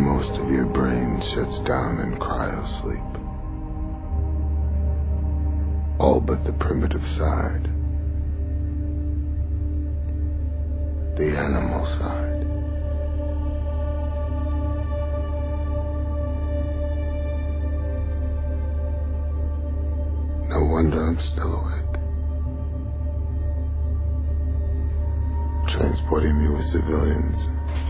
most of your brain shuts down in cryosleep. All but the primitive side. The animal side. No wonder I'm still awake. Transporting me with civilians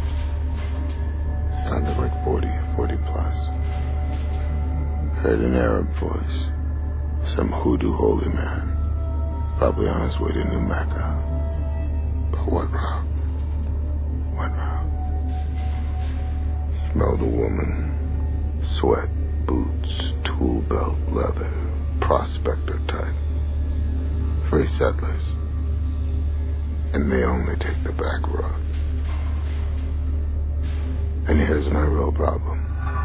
sounded like 40 plus. Heard an Arab voice. Some hoodoo holy man. Probably on his way to New Mecca. But what route? What route? Smelled a woman. Sweat, boots, tool belt, leather. Prospector type. Free settlers. And they only take the back road. And here's my real problem.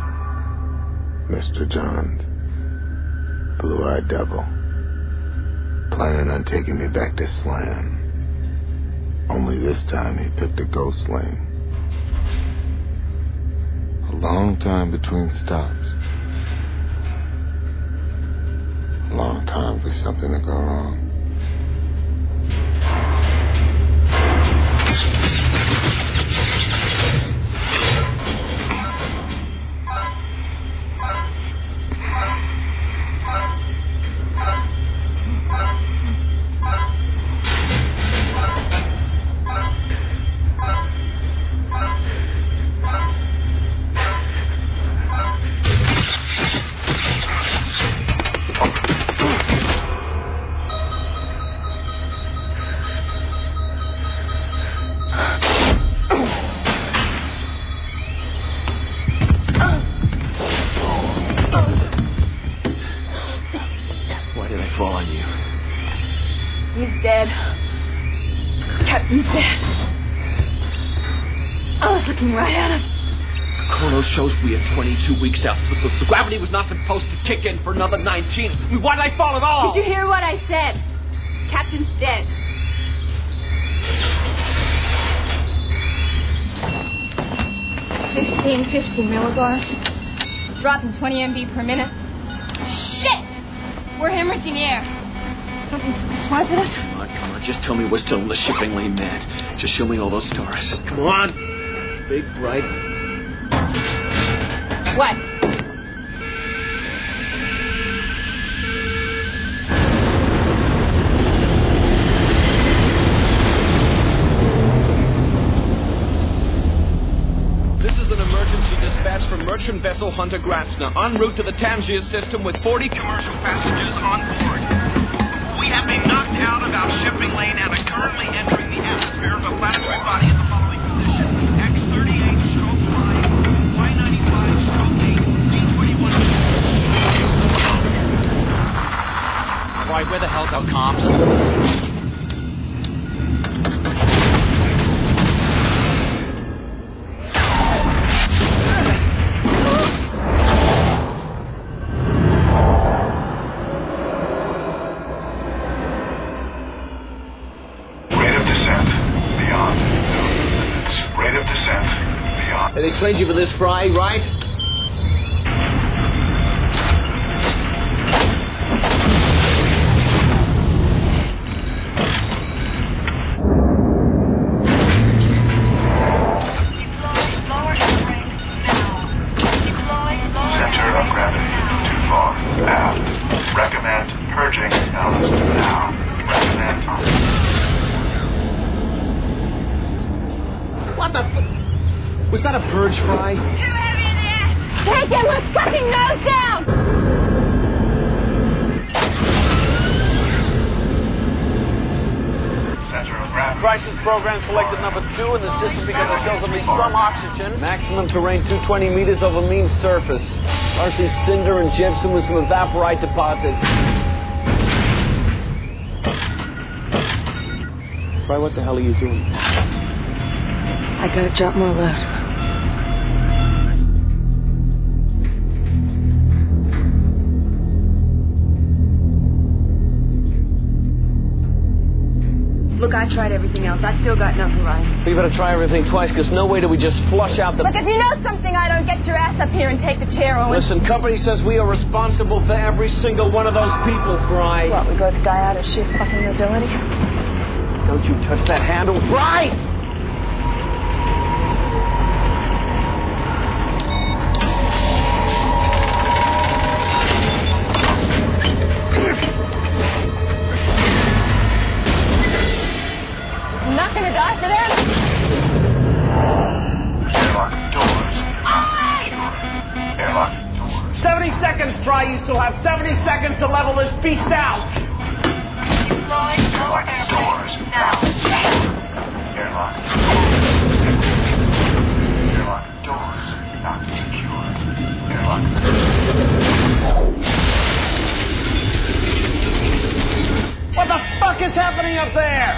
Mr. Johns. Blue-eyed devil. Planning on taking me back to Slam. Only this time he picked a ghost lane. A long time between stops. A long time for something to go wrong. Shows we are 22 weeks out, so gravity was not supposed to kick in for another 19. I mean, why did I fall at all? Did you hear what I said? Captain's dead. $1550 millibars. Dropping 20 MB per minute. Shit! We're hemorrhaging air. Something took a swipe at us? Come on, just tell me we're still in the shipping lane, man. Just show me all those stars. Come on. Big, bright. What? This is an emergency dispatch from merchant vessel Hunter Gratzner, en route to the Tangier system with 40 commercial passengers on board. We have been knocked out of our shipping lane and are currently entering the atmosphere of a planetary body in the following position. X38-5, Y95-8, D21. Why, where the hell's our comms? They trained you for this, Fry, right? Center of gravity too far. Aft. Recommend purging out now. Recommend. What the was that a purge, Fry? Too heavy in the air! Take him! Let's fucking nose down! Center of gravity. Crisis program selected number 2 in the system because it shows only some oxygen. Maximum terrain 220 meters over mean surface. Largely cinder and gypsum with some evaporite deposits. Fry, what the hell are you doing? I gotta drop more load. Look, I I tried everything else. I still got no horizon. We better try everything twice, because no way do we just flush out the... Look, if you know something I don't, get your ass up here and take the chair, Owen. Listen, company says we are responsible for every single one of those people, Fry. What, we both die out of sheer fucking nobility? Don't you touch that handle, Fry! I'm not gonna die for them. Airlock doors secure. Airlock doors. 70 seconds, Fry. You still have 70 seconds to level this beast out. Airlock doors now secure. Airlock doors not secure. Airlock. What the fuck is happening up there?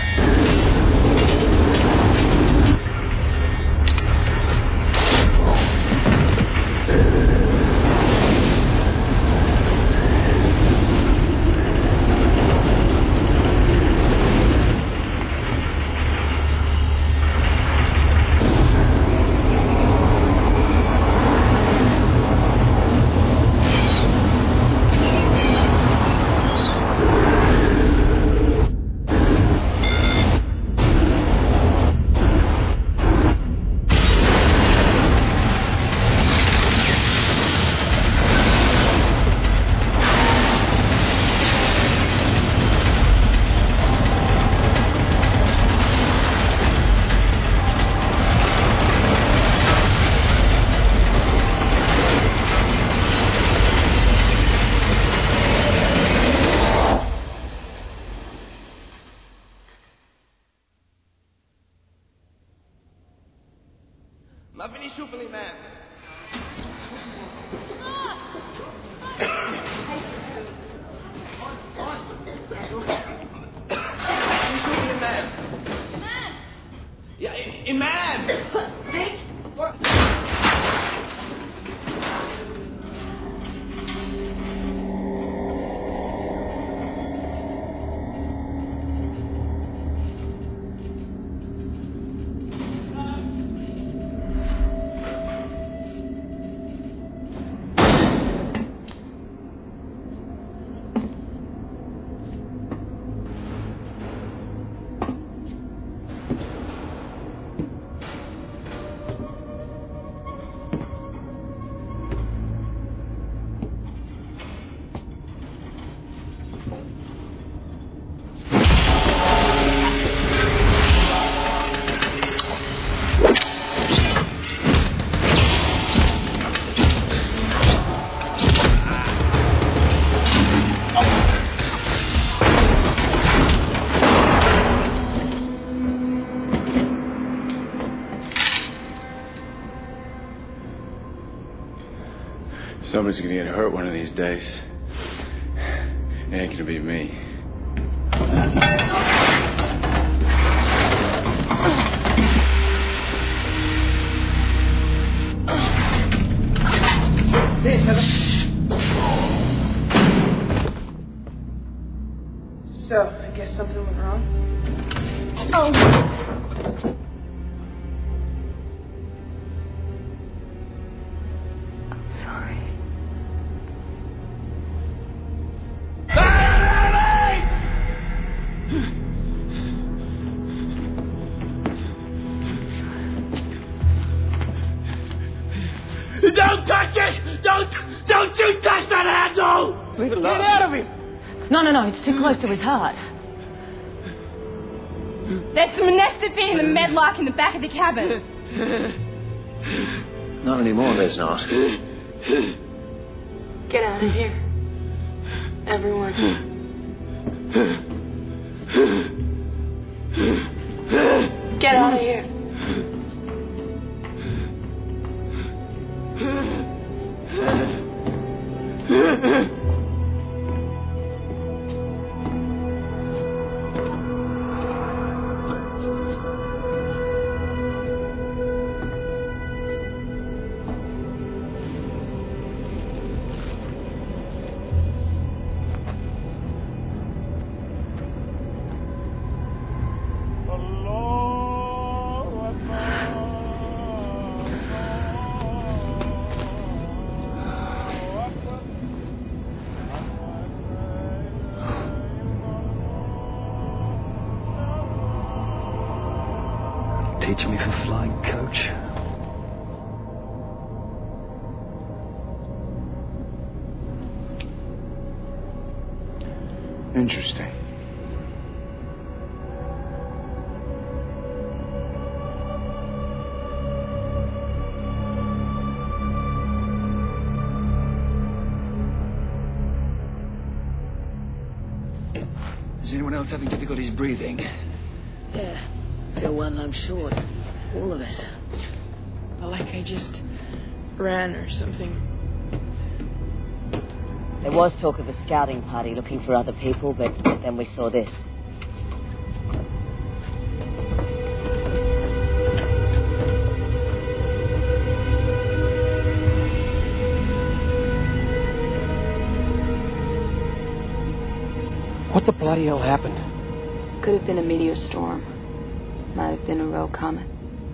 Ma finisci per man. Ja, Iman! Dick? Somebody's gonna get hurt one of these days. It ain't gonna be me. Hey, Heather. So, I guess something went wrong? Oh. Don't touch it! Don't you touch that handle! Leave it alone. Get out of here! No, it's too close to his heart. There's some anesthetine in the medlock in the back of the cabin. Not anymore, there's not. Get out of here. Everyone. Get out of here. teaching me for flying coach. Interesting. Is anyone else having difficulties breathing? Yeah. Feel one lung short. All of us. Like I just ran or something. There was talk of a scouting party looking for other people, but then we saw this. What the bloody hell happened? Could have been a meteor storm. Might have been a rogue comet.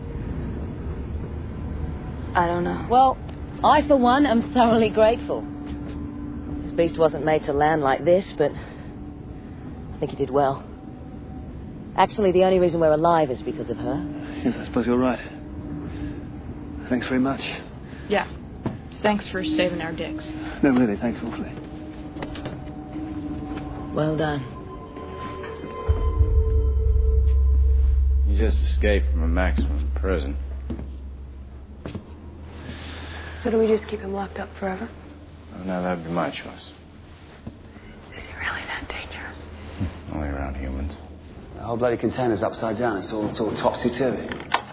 I don't know. Well, I, for one, am thoroughly grateful. This beast wasn't made to land like this, but I think he did well. Actually, the only reason we're alive is because of her. Yes, I suppose you're right. Thanks very much. Yeah. Thanks for saving our dicks. No, really, thanks awfully. Well done. You just escaped from a maximum prison. So do we just keep him locked up forever? Oh, no, that'd be my choice. Is he really that dangerous? Only around humans. The whole bloody container's upside down. It's all topsy-turvy.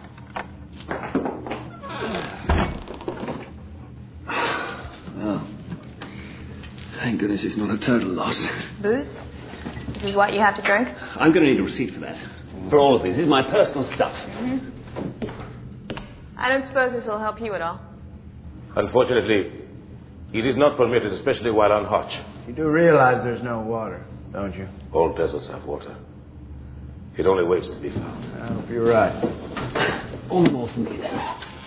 Well, thank goodness it's not a total loss. Booze? This is what you have to drink? I'm going to need a receipt for that. For all of this. This is my personal stuff. Mm-hmm. I don't suppose this will help you at all. Unfortunately, it is not permitted, especially while on hotch. You do realize there's no water, don't you? All deserts have water. It only waits to be found. I hope you're right. All the more for me, then.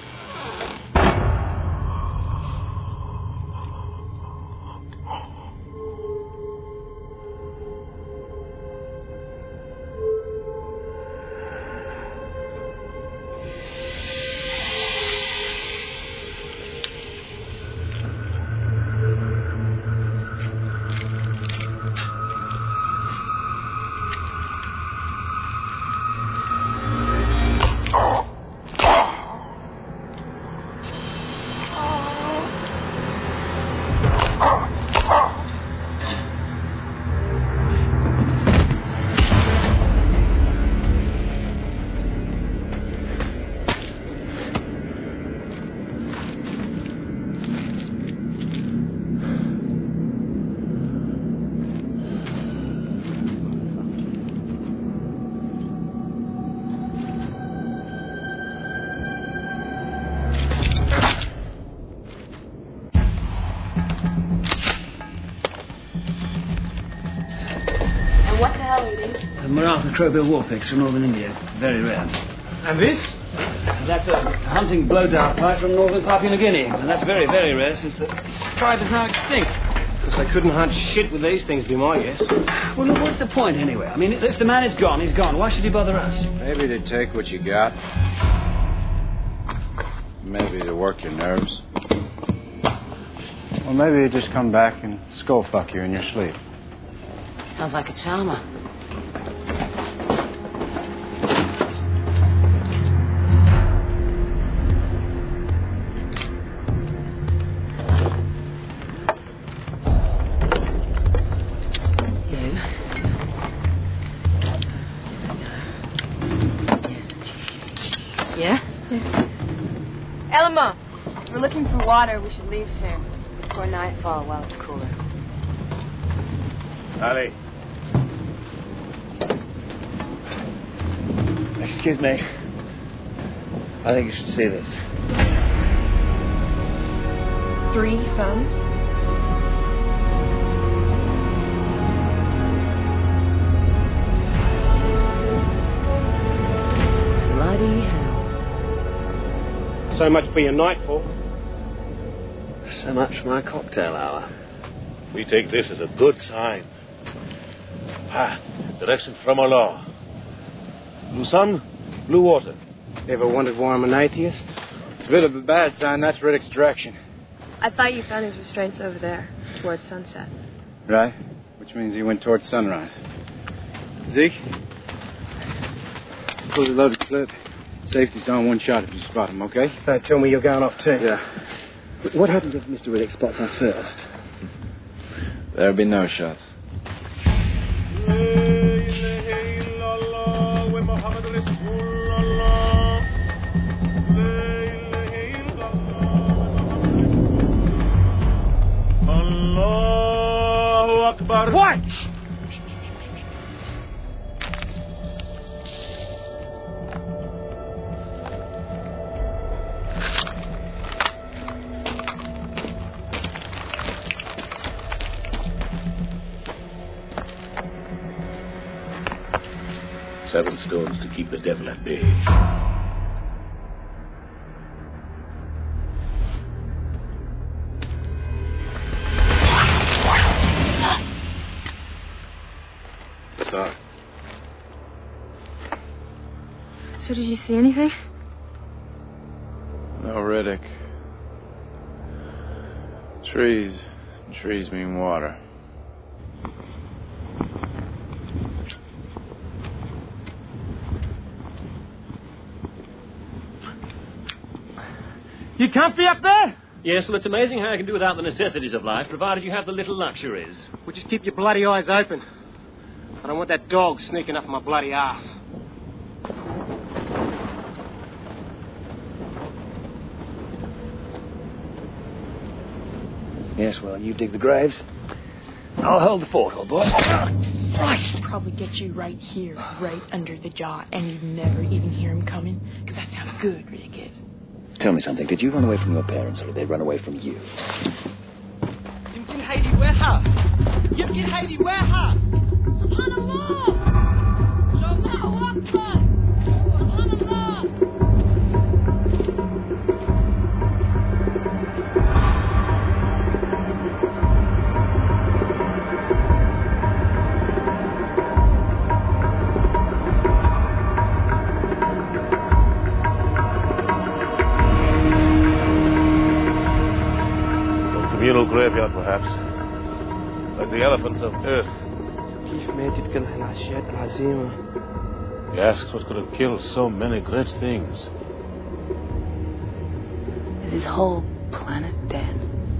Microbial war pigs from northern India. Very rare. And this? That's a hunting blow-dart pipe from northern Papua New Guinea. And that's very, very rare since the tribe is now extinct. Because I couldn't hunt shit with these things, be my guess. Well, look, what's the point anyway? I mean, if the man is gone, he's gone. Why should he bother us? Maybe to take what you got. Maybe to work your nerves. Well, maybe you just come back and skull fuck you in your sleep. Sounds like a charmer. Elma, we're looking for water. We should leave soon. Before nightfall while it's cooler. Ali. Excuse me. I think you should see this. 3 sons? Bloody hell. So much for your nightfall. So much for my cocktail hour. We take this as a good sign. Path, direction from Allah. Blue sun, blue water. Ever wondered why I'm an atheist? It's a bit of a bad sign. That's Riddick's direction. I thought you found his restraints over there, towards sunset. Right. Which means he went towards sunrise. Zeke? Fully loaded clip. Safety's on, one shot if you spot him, okay? Don't tell me you're going off too. Yeah. What happens if Mr. Riddick spots us first? There'll be no shots. What? Seven stones to keep the devil at bay. Sorry. So did you see anything? No, Riddick. Trees. Trees mean water. You comfy up there? Yes, well, it's amazing how you can do without the necessities of life, provided you have the little luxuries. Well, just keep your bloody eyes open. I don't want that dog sneaking up my bloody ass. Yes, well, you dig the graves. I'll hold the fort, old boy. Christ! Probably get you right here, right under the jaw, and you'd never even hear him coming, because that's how good Riddick is. Tell me something. Did you run away from your parents, or did they run away from you? يمكن هيدي وياها يمكن هيدي وياها سبحان الله الله أكبر سبحان الله Communal graveyard, perhaps. Like the elephants of Earth. كيف ماتت كل هالعشيات العظيمة؟ He asks what could have killed so many great things. Is his whole planet dead?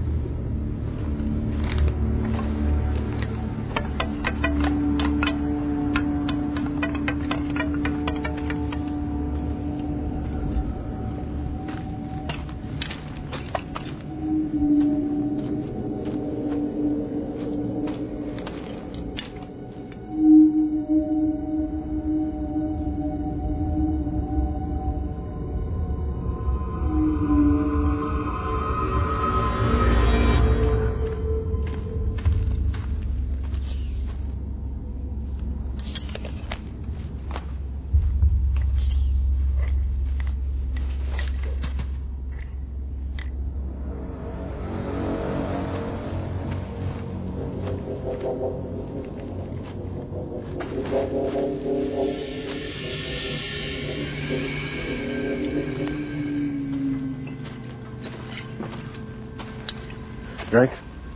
Drink?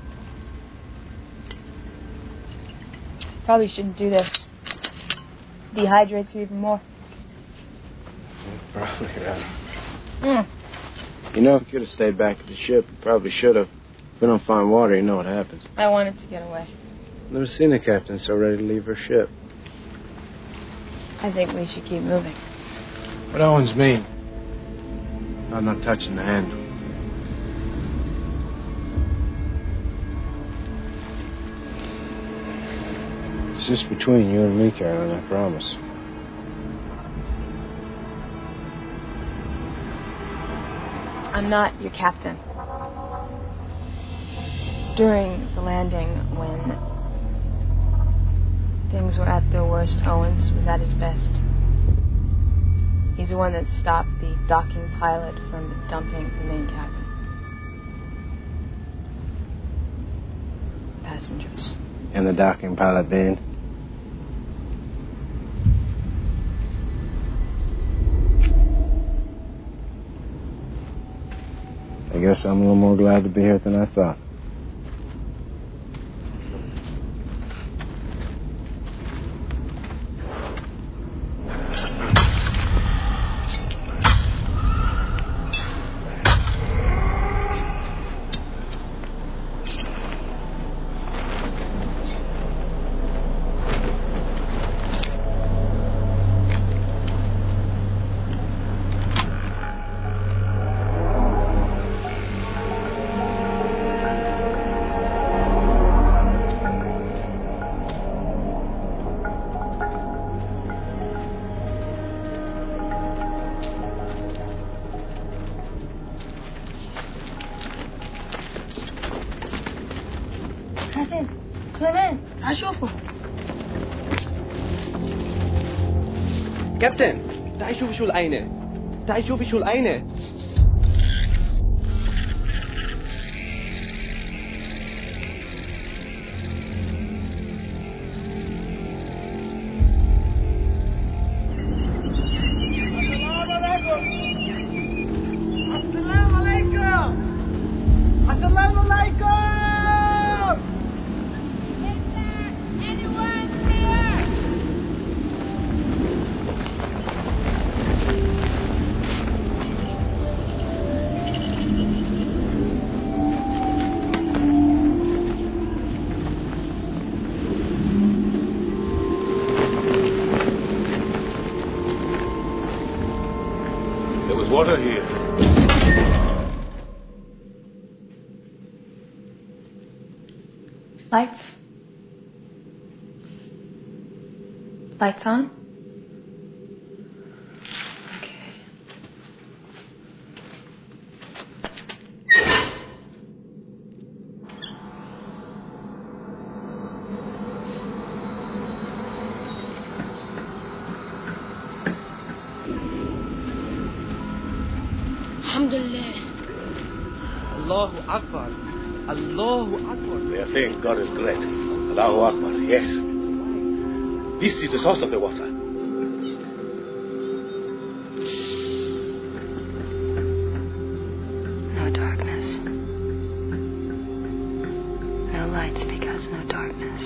Probably shouldn't do this. Dehydrates you even more. Probably right. You know, if you could have stayed back at the ship, you probably should have. If we don't find water, you know what happens. I wanted to get away. Never seen a captain so ready to leave her ship. I think we should keep moving. What Owens mean? I'm not touching the handle. It's just between you and me, Carolyn, I promise. I'm not your captain. During the landing, when things were at their worst, Owens was at his best. He's the one that stopped the docking pilot from dumping the main cabin. Passengers. And the docking pilot being? guess I'm a little more glad to be here than I thought. حسن كليمنت تعال شوفه. كابتن تعال شوفي شو العينة. تعال شوفي شو العينة. Water here. Lights? Lights on? Okay. Alhamdulillah. Allahu Akbar. Allahu Akbar. They are saying God is great. Allahu Akbar, yes. This is the source of the water. No darkness. No lights because no darkness.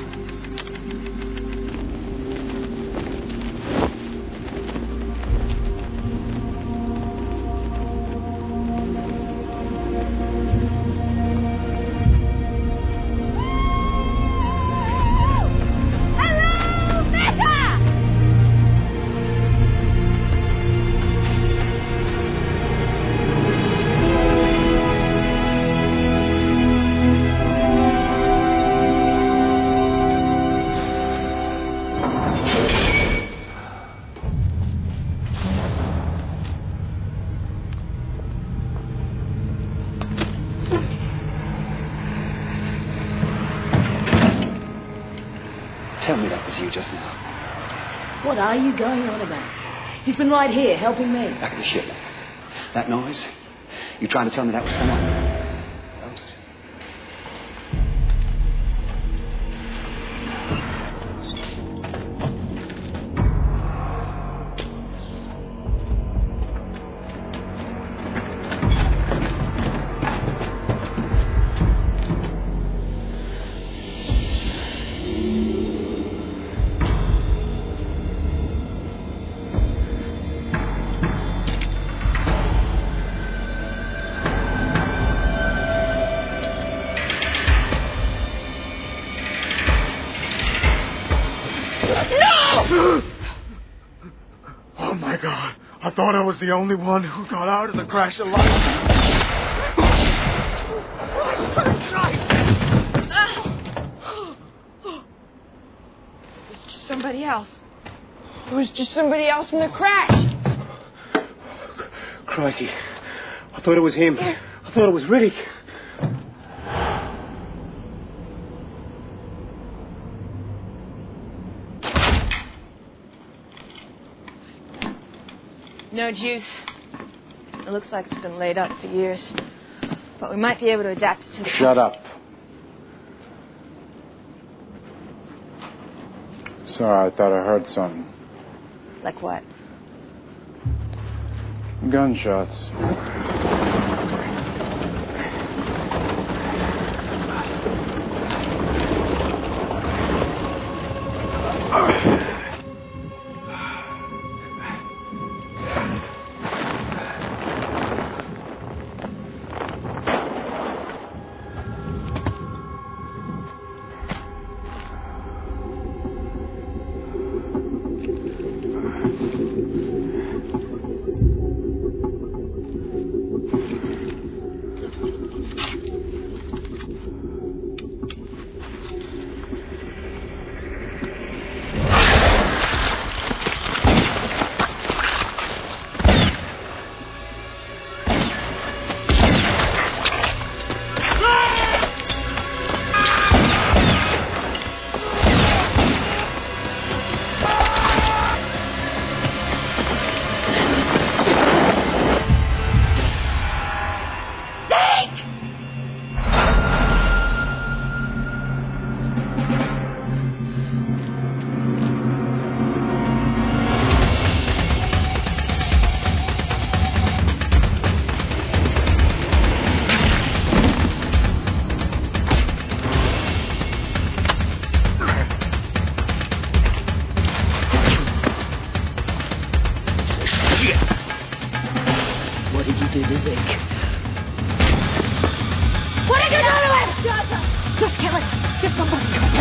Tell me that was you just now. What are you going on about? He's been right here, helping me. Back of the ship. That noise? You trying to tell me that was someone else? Oh my God. I thought I was the only one who got out of the crash alive. It was just somebody else. It was just somebody else in the crash. Crikey. I thought it was him. I thought it was Riddick. No juice. It looks like it's been laid up for years. But we might be able to adapt it to the... Shut up. Sorry, I thought I heard something. Like what? Gunshots.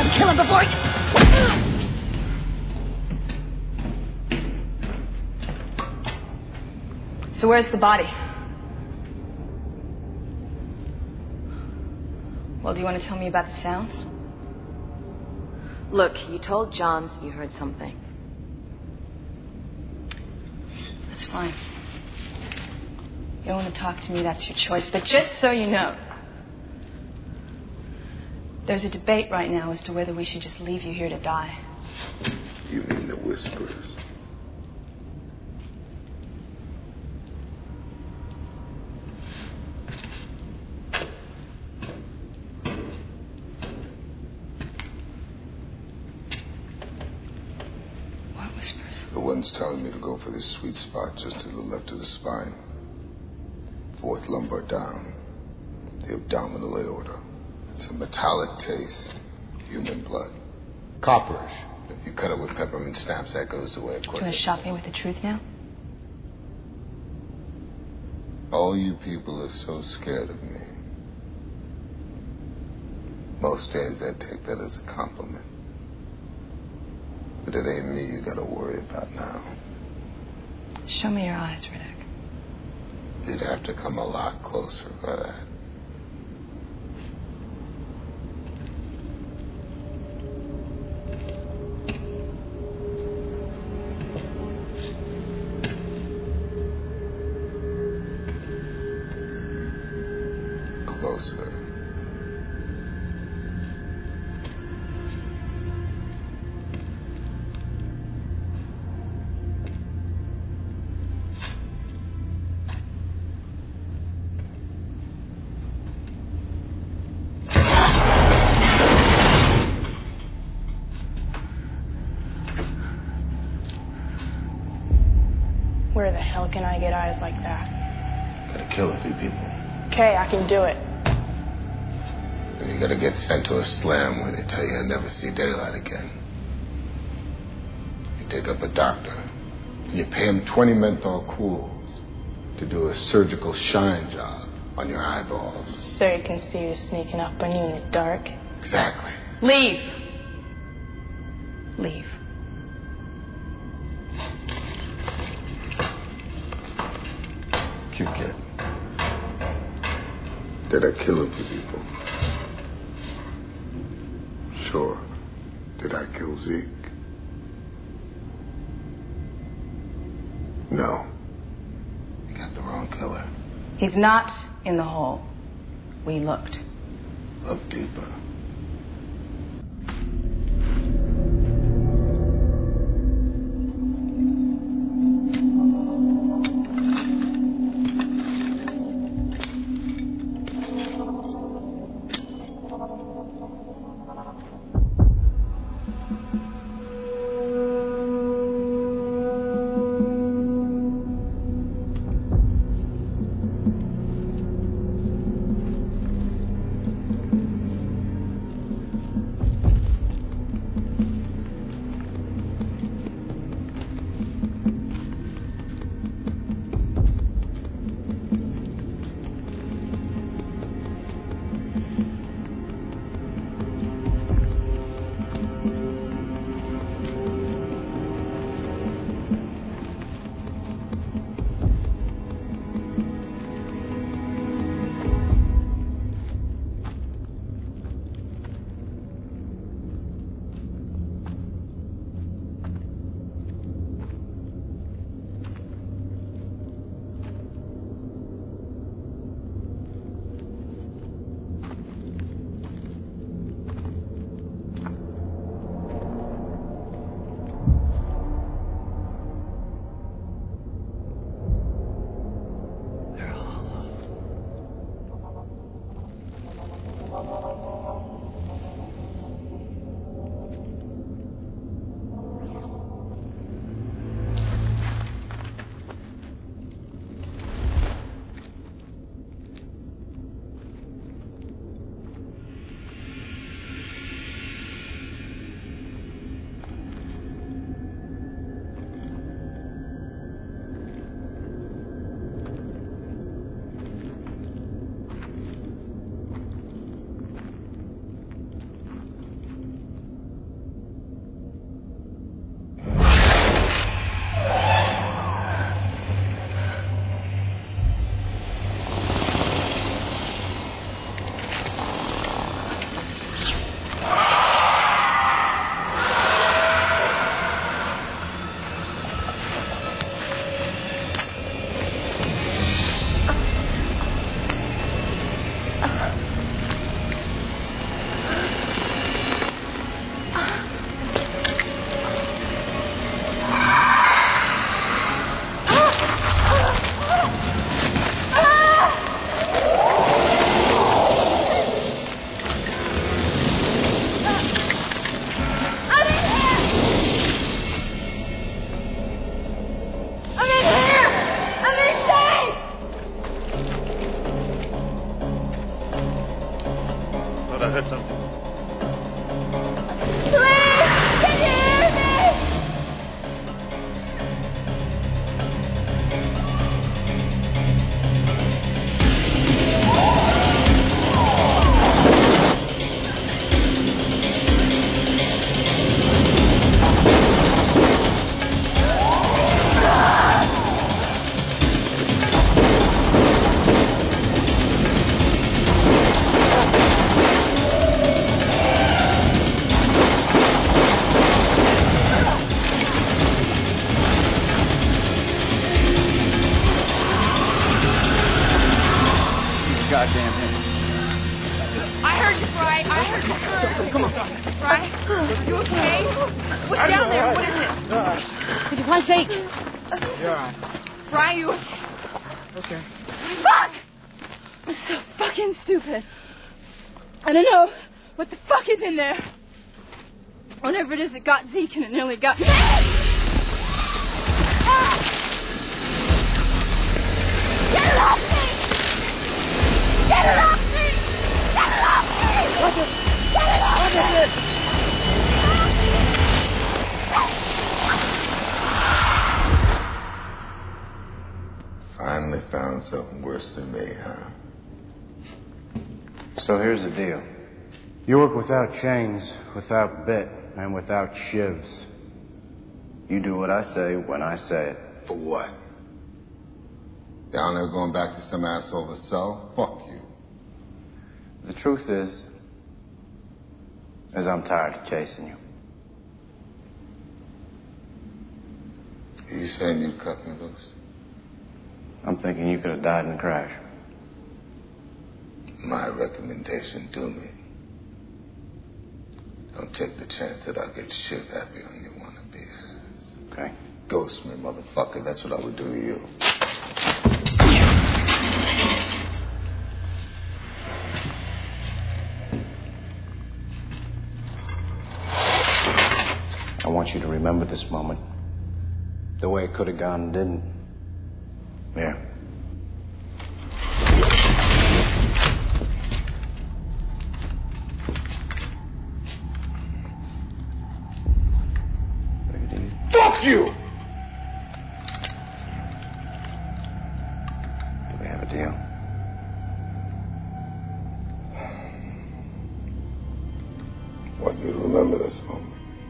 and kill him before you... So where's the body? Well, do you want to tell me about the sounds? Look, you told Johns you heard something. That's fine. You don't want to talk to me, that's your choice. But just so you know, there's a debate right now as to whether we should just leave you here to die. You mean the Whispers? What Whispers? The ones telling me to go for this sweet spot just to the left of the spine. Fourth lumbar down. The abdominal aorta. It's a metallic taste. Human blood. Copperish. If you cut it with peppermint snaps, that goes away Do you quick. want to shock me with the truth now? All you people are so scared of me. Most days I take that as a compliment. But it ain't me you gotta worry about now. Show me your eyes, Riddick. You'd have to come a lot closer for that. Closer. Where the hell can I get eyes like that? Gotta kill a few people. Okay, I can do it. And you gotta get sent to a slam where they tell you you'll never see daylight again. You dig up a doctor. You pay him 20 menthol cools to do a surgical shine job on your eyeballs. So you can see who's sneaking up on you in the dark. Exactly. Leave. Leave. Keep getting. Did I kill a few people? Sure. Did I kill Zeke? No. You got the wrong killer. He's not in the hole. We looked. Look deeper. thought I heard something. Please! Can you hear me? Goddamn him. I heard you, Fry. I heard you. Come on. Fry, you okay? What's down there? What is it? Did you find Zeke? You're all right. Fry, you... Okay. Fuck! I'm so fucking stupid. I don't know what the fuck is in there. Whatever it is, it got Zeke and it nearly got me. Get it off me! Get it off me! Get it off me! What is it? Finally found something worse than me, huh? So here's the deal. You work without chains, without bit, and without shivs. You do what I say when I say it. For what? Down there going back to some asshole's cell? Fuck you. The truth is I'm tired of chasing you. Are you saying you cut me loose? I'm thinking you could have died in a crash. My recommendation to me. Don't take the chance that I'll get shit happy on your wannabe ass. Okay. Ghost me, motherfucker. That's what I would do to you. I want you to remember this moment. The way it could have gone and didn't. Here. Fuck you! Do we have a deal? Want you to remember this moment.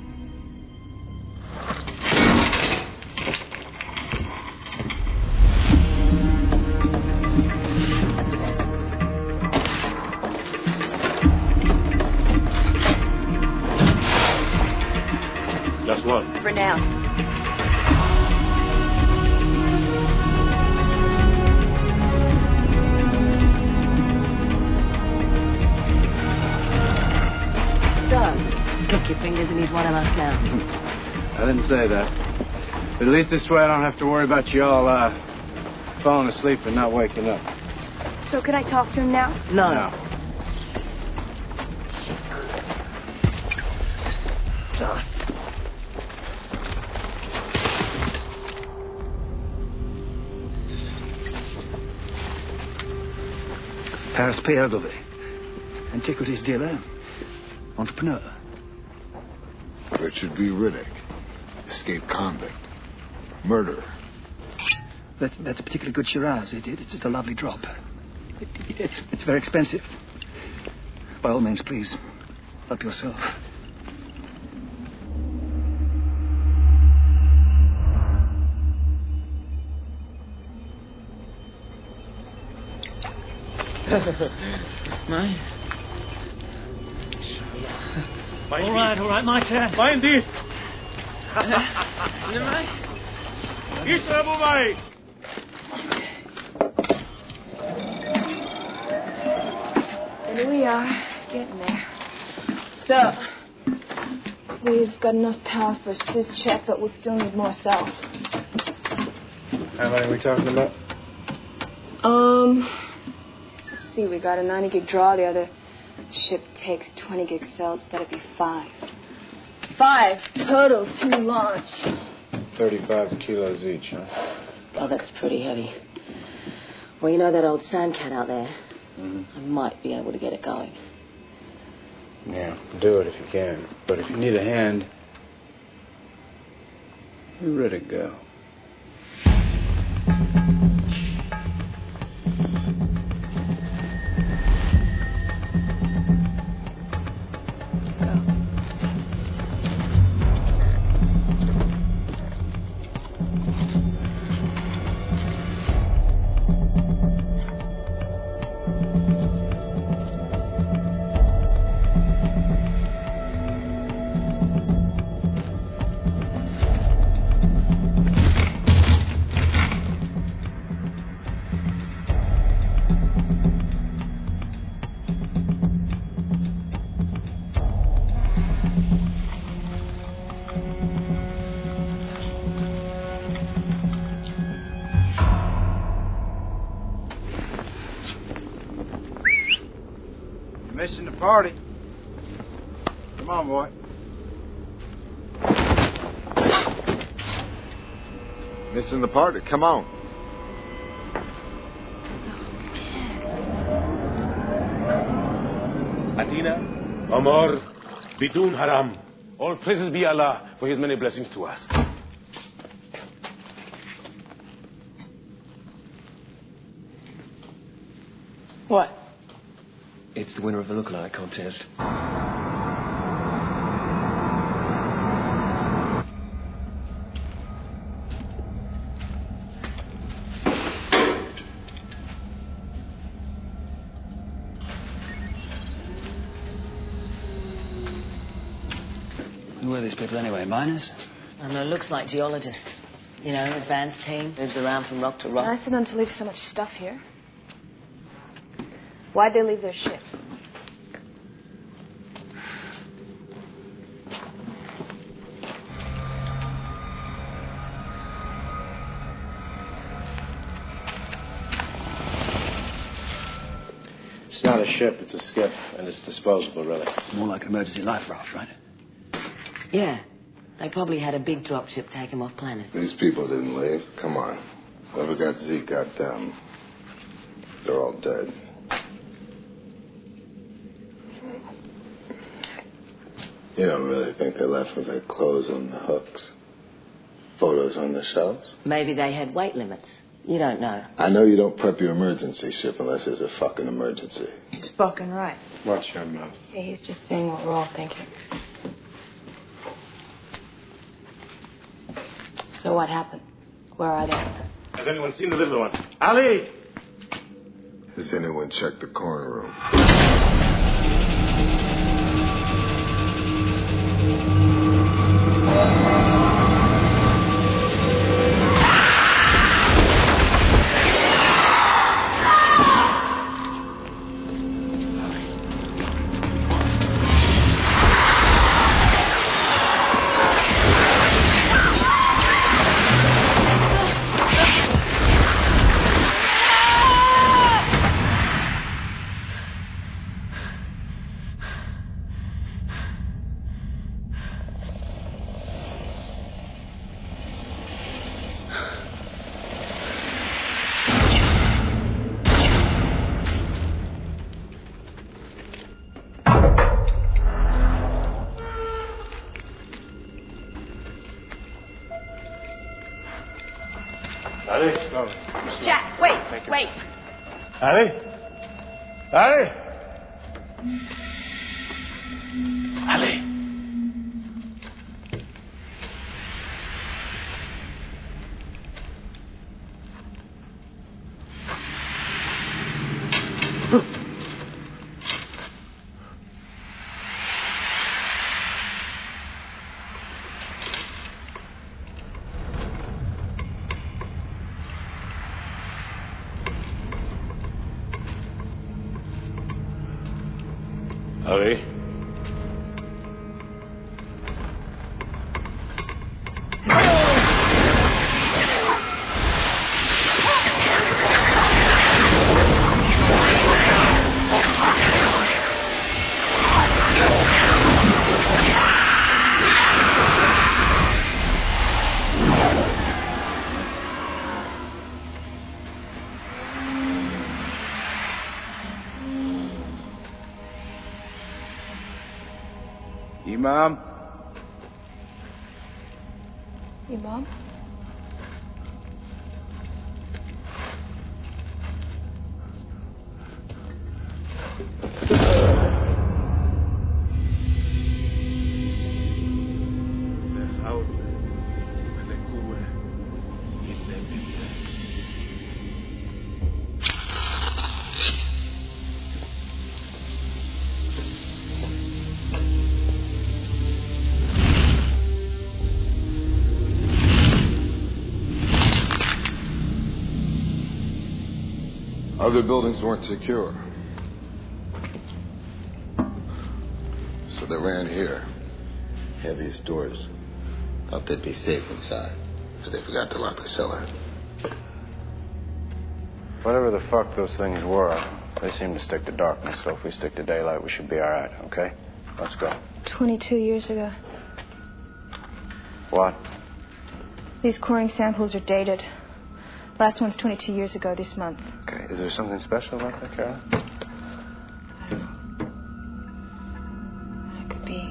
Just one. For now. So, click your fingers and he's one of us now. I didn't say that. But at least this way I don't have to worry about you all falling asleep and not waking up. So can I talk to him now? No. Paris Pierre Dové, antiquities dealer, entrepreneur. Richard B. Riddick, escaped convict, murderer. That's a particularly good Shiraz, it's just a lovely drop. It's very expensive. By all means, please, help yourself. All right, my turn. Find it. Yes, Abu Bhai. Here we are, getting there. So, we've got enough power for a sys check, but we'll still need more cells. How many are we talking about? Let's see, we got a 90 gig draw. The other ship takes 20 gig cells. That'd be 5. 5 total to launch. 35 kilos each, huh? Oh, that's pretty heavy. Well, you know that old sand cat out there? Mm-hmm. I might be able to get it going. Yeah, do it if you can. But if you need a hand, you're ready to go. Missing the party. Come on, boy. Missing the party. Come on. Atina, Omar, Bidun Haram. All praises be Allah for His many blessings to us. What? It's the winner of the lookalike contest. Who are these people anyway? Miners? I don't know, looks like geologists. You know, advanced team, moves around from rock to rock. Nice of them to leave so much stuff here. Why'd they leave their ship? It's not a ship, it's a skiff, and it's disposable, really. More like an emergency life raft, right? Yeah. They probably had a big dropship take them off planet. These people didn't leave. Come on. Whoever got Zeke got them. They're all dead. You don't really think they left with their clothes on the hooks? Photos on the shelves? Maybe they had weight limits. You don't know. I know you don't prep your emergency ship unless there's a fucking emergency. He's fucking right. Watch your mouth. Yeah, he's just saying what we're all thinking. So what happened? Where are they? Has anyone seen the little one? Ali! Has anyone checked the corner room? Ali? Jack, wait, wait. Ali? Ali? Ali? Ali? Imam? Imam? Other buildings weren't secure. So they ran here. Heaviest doors. Thought they'd be safe inside. But they forgot to lock the cellar. Whatever the fuck those things were, they seem to stick to darkness, so if we stick to daylight, we should be all right, okay? Let's go. 22 years ago. What? These coring samples are dated. Last one's 22 years ago this month. Okay, is there something special about that, Carol? I don't know. It could be.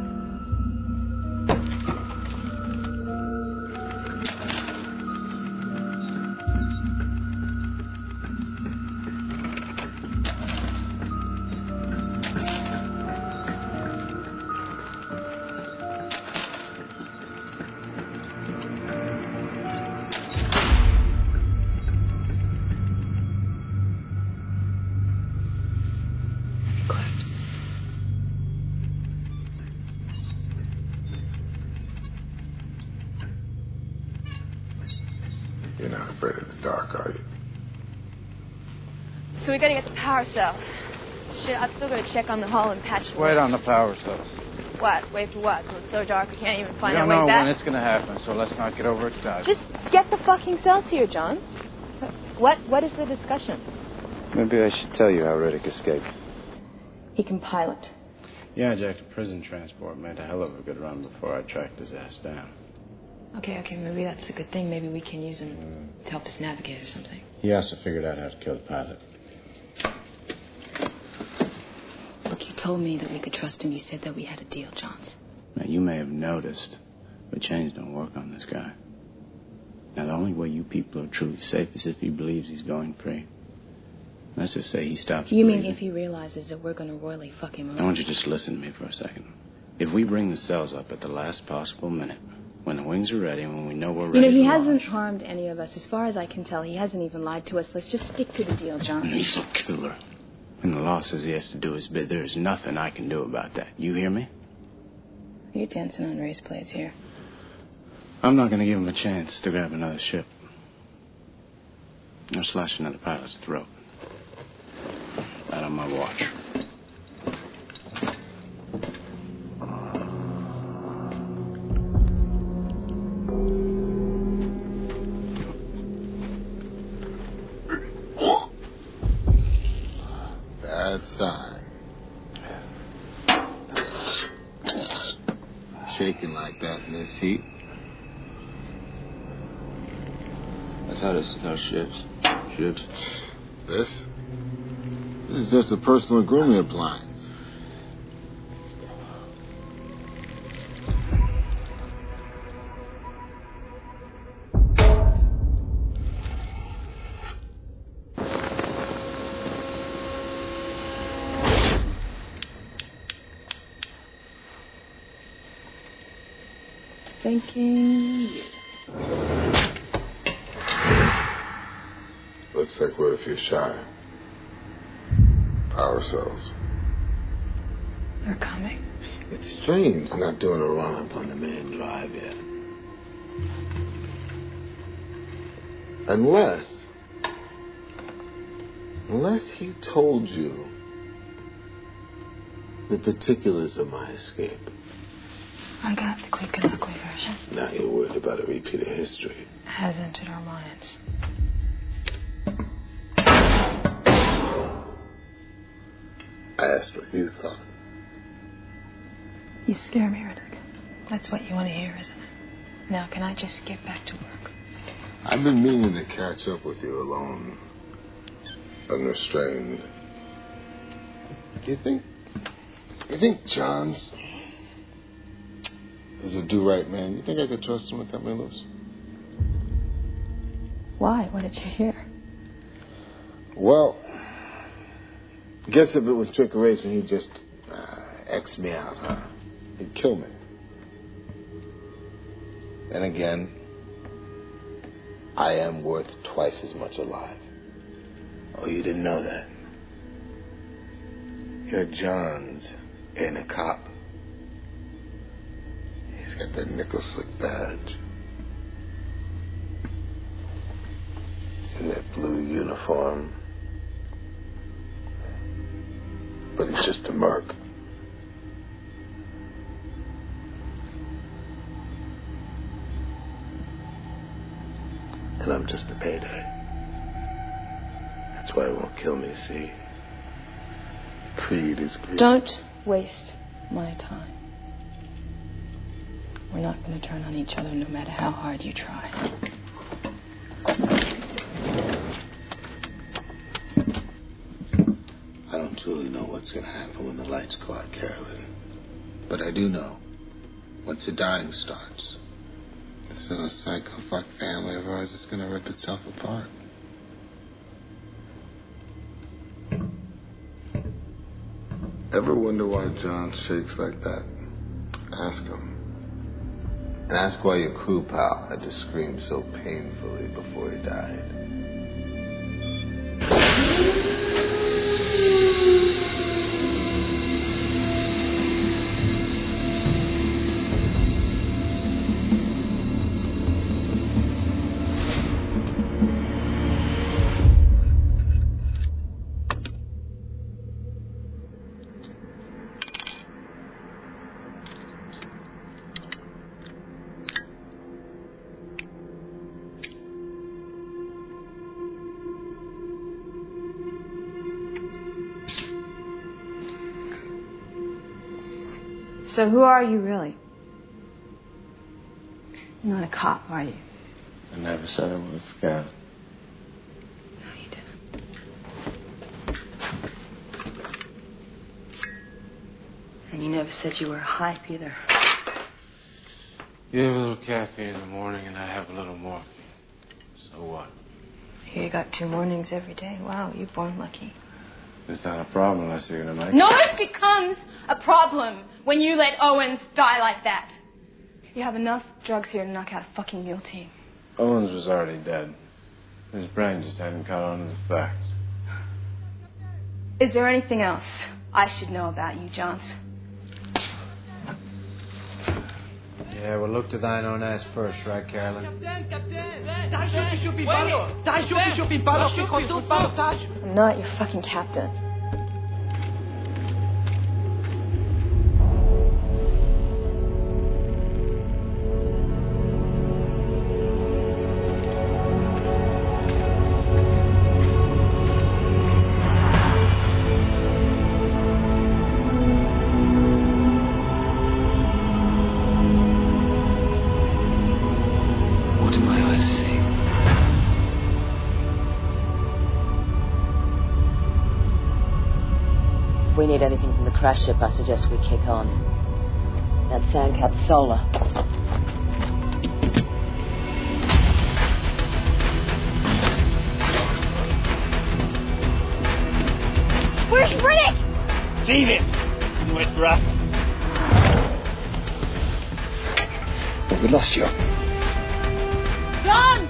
You're not afraid of the dark, are you? So we gotta get the power cells. Shit, I've still gotta check on the hall and patch the Wait lights. on the power cells. What? Wait for what? So it's so dark we can't even We find our don't way know back? when it's gonna happen, so let's not get overexcited. Just get the fucking cells here, Johns. What is the discussion? Maybe I should tell you how Riddick escaped. He can pilot. Yeah, I jacked a prison transport. Made a hell of a good run before I tracked his ass down. Okay, maybe that's a good thing. Maybe we can use him to help us navigate or something. He also figured out how to kill the pilot. Look, you told me that we could trust him. You said that we had a deal, Johns. Now, you may have noticed, but chains don't work on this guy. Now, the only way you people are truly safe is if he believes he's going free. Let's just say he stops You mean believing. if he realizes that we're going to royally fuck him I over? want you to just listen to me for a second. If we bring the cells up at the last possible minute, when the wings are ready and when we know we're ready he to hasn't launch. harmed any of us. As far as I can tell, he hasn't even lied to us. Let's just stick to the deal, Johns. He's a killer. And the law says he has to do his bit. There's nothing I can do about that. You hear me? You're dancing on race plates here. I'm not going to give him a chance to grab another ship. Or slash another pilot's throat. Right on my watch. Bad sign. Shaking like that in this heat. That's how this is our ships. This is just a personal grooming appliance. Thanking you. Looks like we're a few shy. Power cells. They're coming. It's strange not doing a romp on the main drive yet. Unless he told you the particulars of my escape. I got the quick and ugly version. Now you're worried about a repeat of history. Has entered our minds. I asked what you thought. You scare me, Riddick. That's what you want to hear, isn't it? Now, can I just get back to work? I've been meaning to catch up with you alone. Unrestrained. You think Johns He's a do-right man. You think I could trust him to cut me loose? Why? What did you hear? Well, I guess if it was trickeration, he'd just X me out, huh? He'd kill me. Then again, I am worth twice as much alive. Oh, you didn't know that? Your Johns ain't a cop. He's got that nickel slick badge. In that blue uniform. But he's just a merc. And I'm just a payday. That's why it won't kill me, see? Greed is greed. Don't waste my time. We're not going to turn on each other no matter how hard you try. I don't truly know what's going to happen when the lights go out, Carolyn. But I do know, once the dying starts, this little psycho-fuck family of ours is going to rip itself apart. Ever wonder why John shakes like that? Ask him. And ask why your crew pal had to scream so painfully before he died. So who are you really? You're not a cop, are you? I never said I was scared. No, you didn't. And you never said you were a hype either. You have a little caffeine in the morning and I have a little morphine. So what? Here you got 2 mornings every day. Wow, you're born lucky. It's not a problem unless you're going to make No, it becomes a problem when you let Owens die like that. You have enough drugs here to knock out a fucking mule team. Owens was already dead. His brain just hadn't caught on to the facts. Is there anything else I should know about you, Johns? Yeah, we'll look to thine own ass first, right, Carolyn? I'm not your fucking captain. If we need anything from the crash ship, I suggest we kick on. That sand-capped solar. Where's Riddick? Leave it, you wet rat. We lost you. John!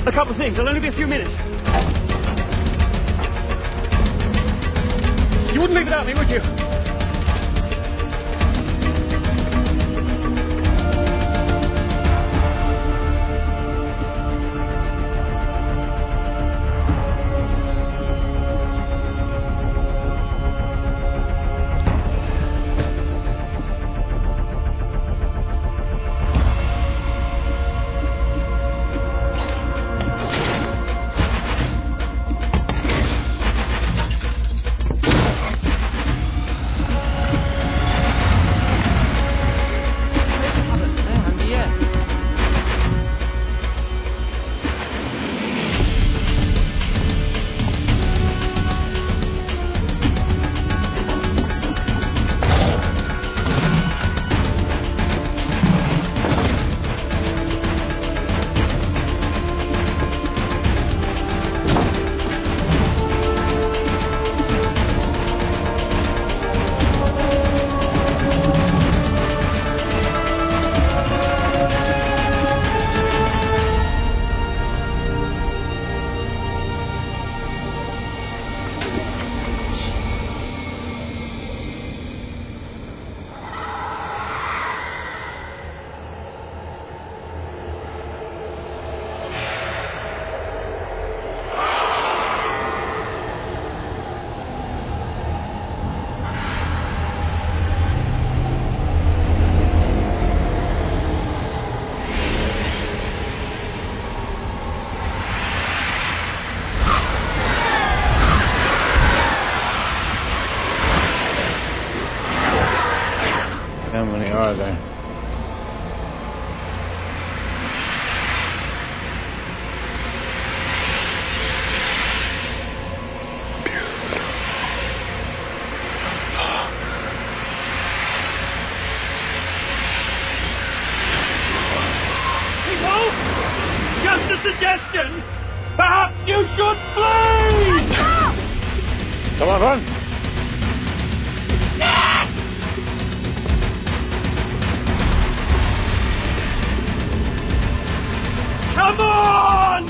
A couple of things. It'll only be a few minutes. You wouldn't leave without me, would you? How many are there? People! Just a suggestion! Perhaps you should flee! Come on, run! Come on!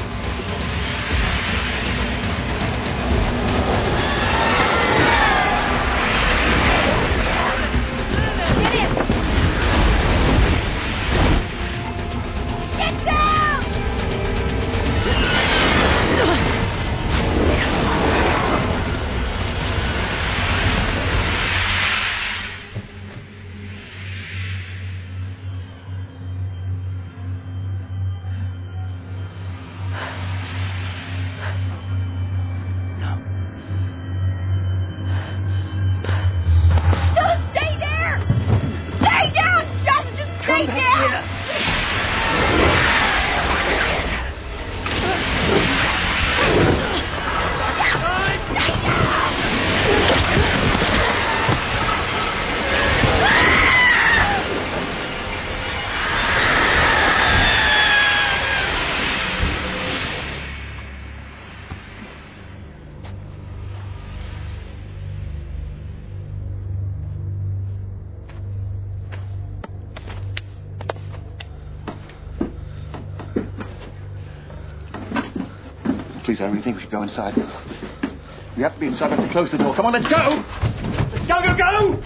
Get down! Just stay there! Stay down, Sheldon! Just stay down! Please, I really think we should go inside. We have to be inside. We have to close the door. Come on, let's go! Let's go!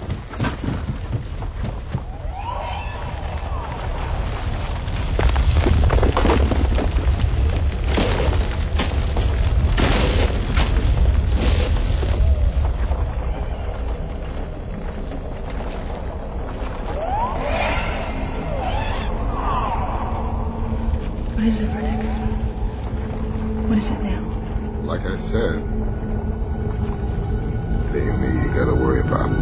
What is it, Vernick? What is it now? Like I said, it ain't me you gotta worry about.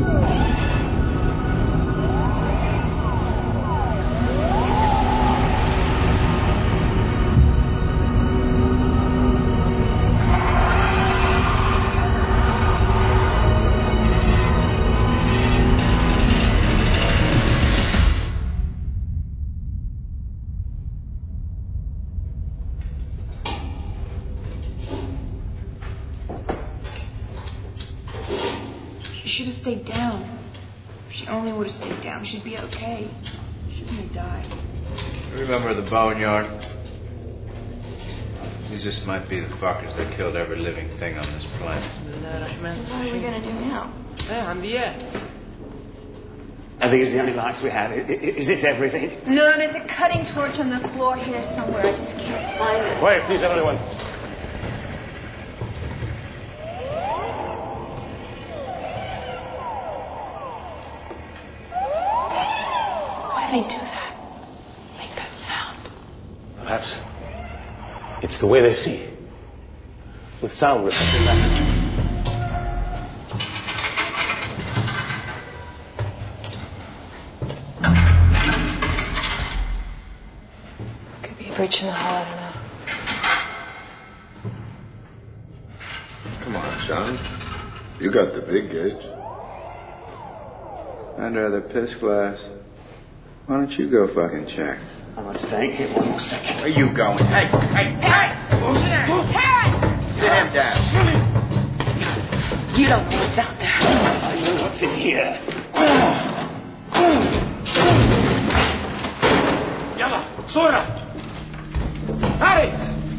She should have stayed down. If she only would have stayed down, she'd be okay. She wouldn't have died. Remember the boneyard? These just might be the fuckers that killed every living thing on this planet. What are we gonna do now? I think it's the only lights we have. Is this everything? No, there's a cutting torch on the floor here somewhere. I just can't find it. Quiet, please, everyone. Why do they do that? Make that sound. Perhaps it's the way they see. With sound reflecting back. Breach in the hall, I don't know. Come on, Johns. You got the big gauge. I'd rather piss glass. Why don't you go fucking check? I must thank him. 1 more second. Where are you going? Hey! Sit him down. You don't know what's out there. I know what's in here. Yalla, Sora! Harry!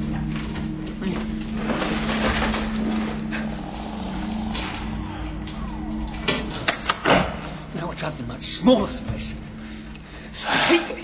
Now it's out in a much smaller space. I hate this.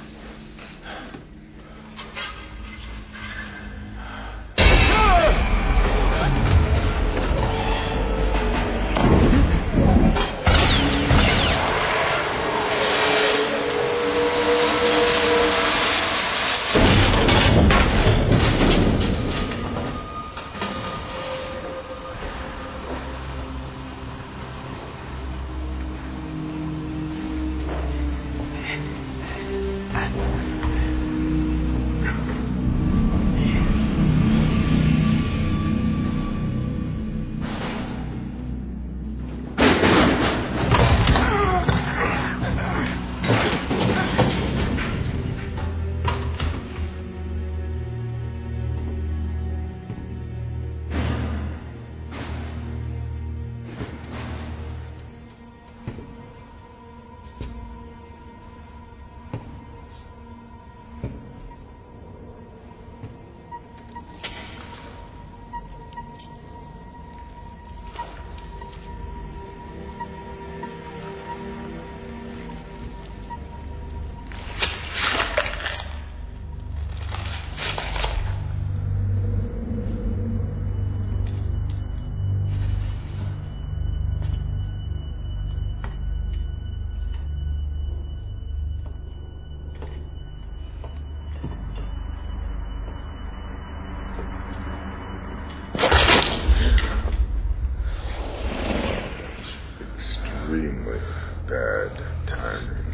Extremely bad timing.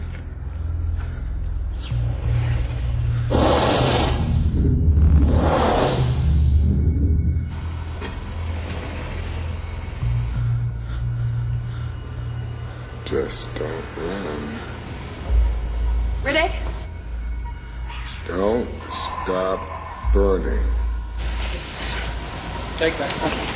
Just don't run. Riddick? Don't stop burning. Take that.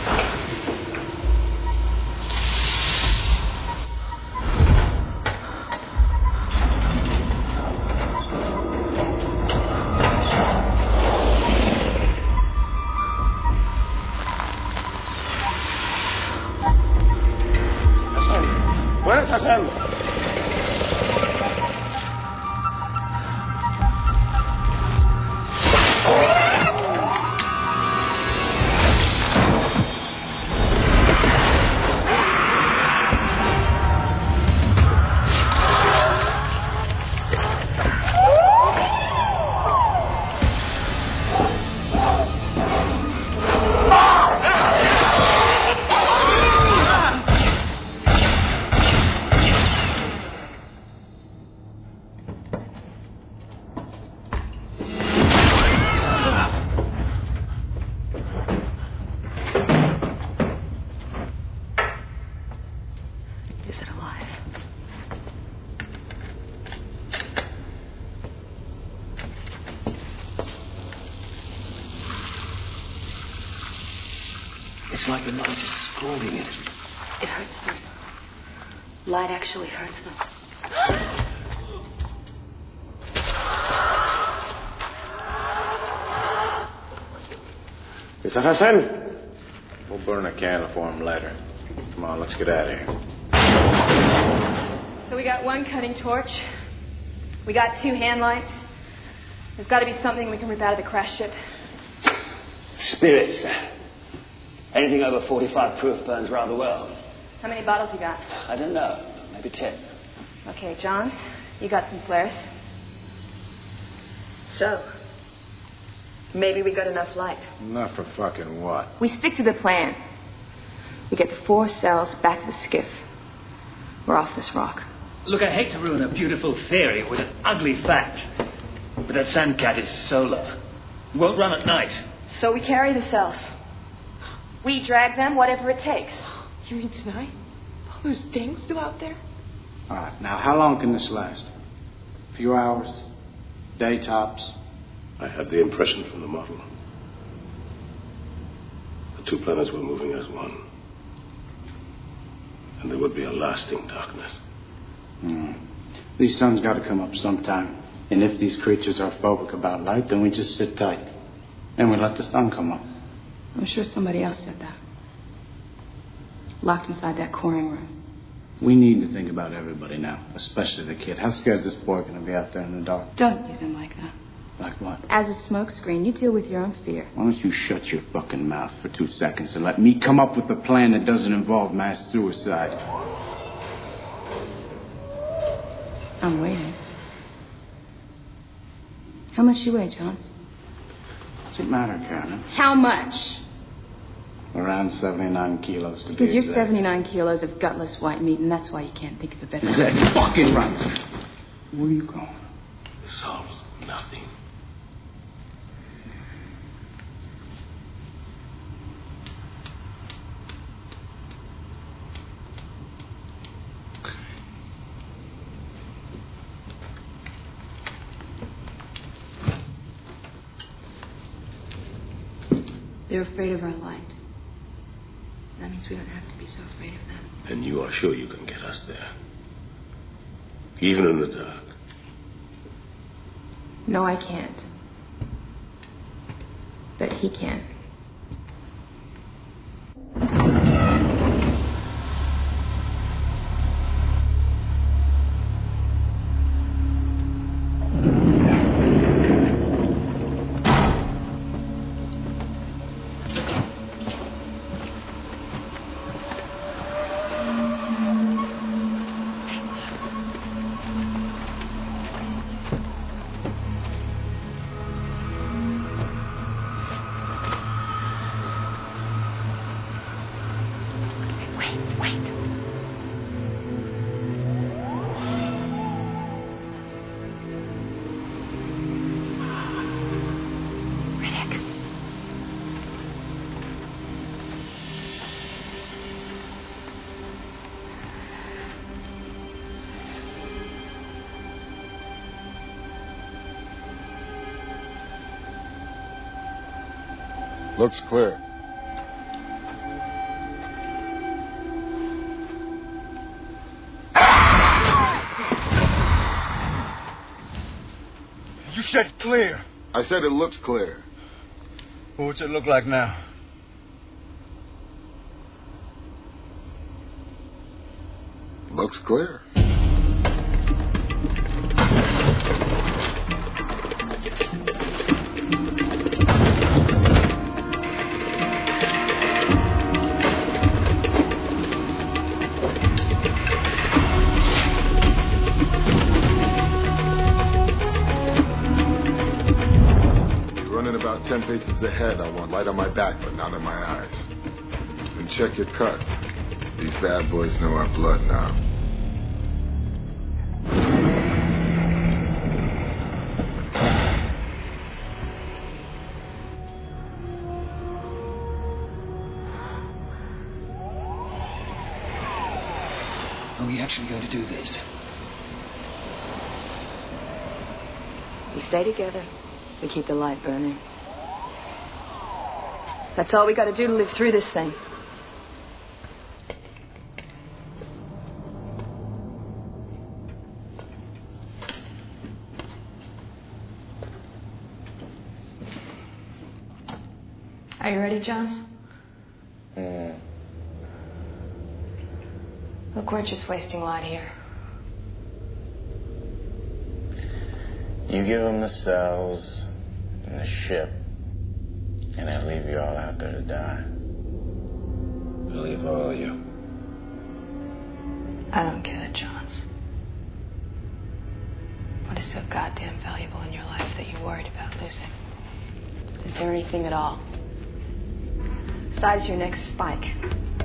Where's Hassan? Is it alive? It's like the light is scalding it. It hurts them. Light actually hurts them. Is that Hassan? We'll burn a candle for him later. Come on, let's get out of here. So we got one cutting torch. We got 2 hand lights. There's got to be something we can rip out of the crash ship. Spirits. Anything over 45 proof burns rather well. How many bottles you got? I don't know. Maybe 10. Okay, Johns, you got some flares. So, maybe we got enough light. Enough for fucking what? We stick to the plan. We get the 4 cells back to the skiff. We're off this rock. Look, I hate to ruin a beautiful theory with an ugly fact, but that Sandcat is solar. Won't run at night. So we carry the cells. We drag them, whatever it takes. You mean tonight? All those things still out there? All right, now how long can this last? A few hours? Day tops? I had the impression from the model. The 2 planets were moving as one. And there would be a lasting darkness. These suns got to come up sometime. And if these creatures are phobic about light, then we just sit tight. And we let the sun come up. I'm sure somebody else said that. Locked inside that coring room. We need to think about everybody now, especially the kid. How scared is this boy going to be out there in the dark? Don't use him like that. Like what? As a smokescreen, you deal with your own fear. Why don't you shut your fucking mouth for 2 seconds and let me come up with a plan that doesn't involve mass suicide? I'm waiting. How much you weigh, Johns? What's it matter, Karen? How much? Around 79 kilos to be Because you're exact. 79 kilos of gutless white meat, and that's why you can't think of a better... Is that fucking right? Where are you going? It solves nothing. They're afraid of our light. That means we don't have to be so afraid of them. And you are sure you can get us there? Even in the dark? No, I can't. But he can. Looks clear. You said clear. I said it looks clear. Well, what's it look like now? Looks clear. Running about 10 paces ahead, I want light on my back, but not on my eyes. And check your cuts. These bad boys know our blood now. Are we actually going to do this? We stay together. We keep the light burning. That's all we got to do to live through this thing. Are you ready, Jones? Look, we're just wasting light here. You give them the cells and the ship, and I'll leave you all out there to die. I'll leave all of you. I don't get it, Johns. What is so goddamn valuable in your life that you're worried about losing? Is there anything at all? Besides your next spike.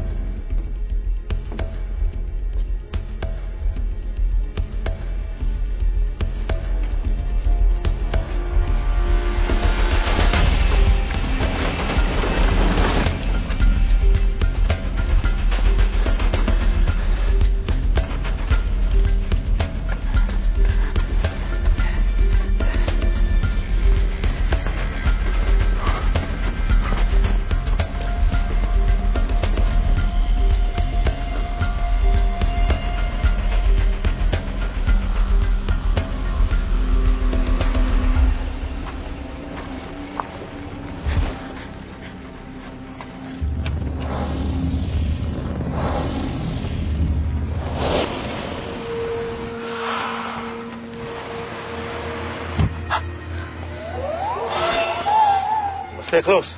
Stay close.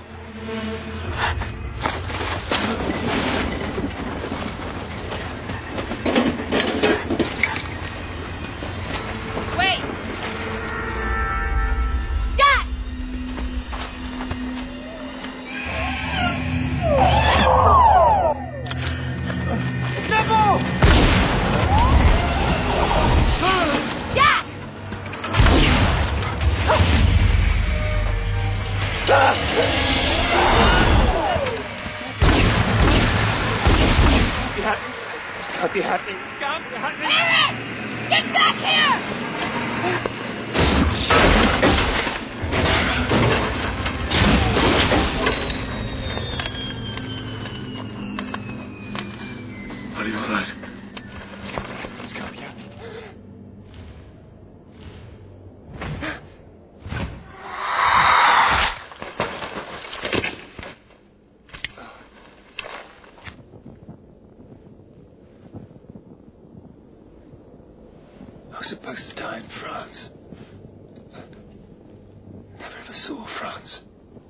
Wait! Jack! Devil! Jack! This can't be happening. It can't be happening. Eric! Get back here! Are you all right? It's gotta be happening. I was supposed to die in France. Never ever saw France.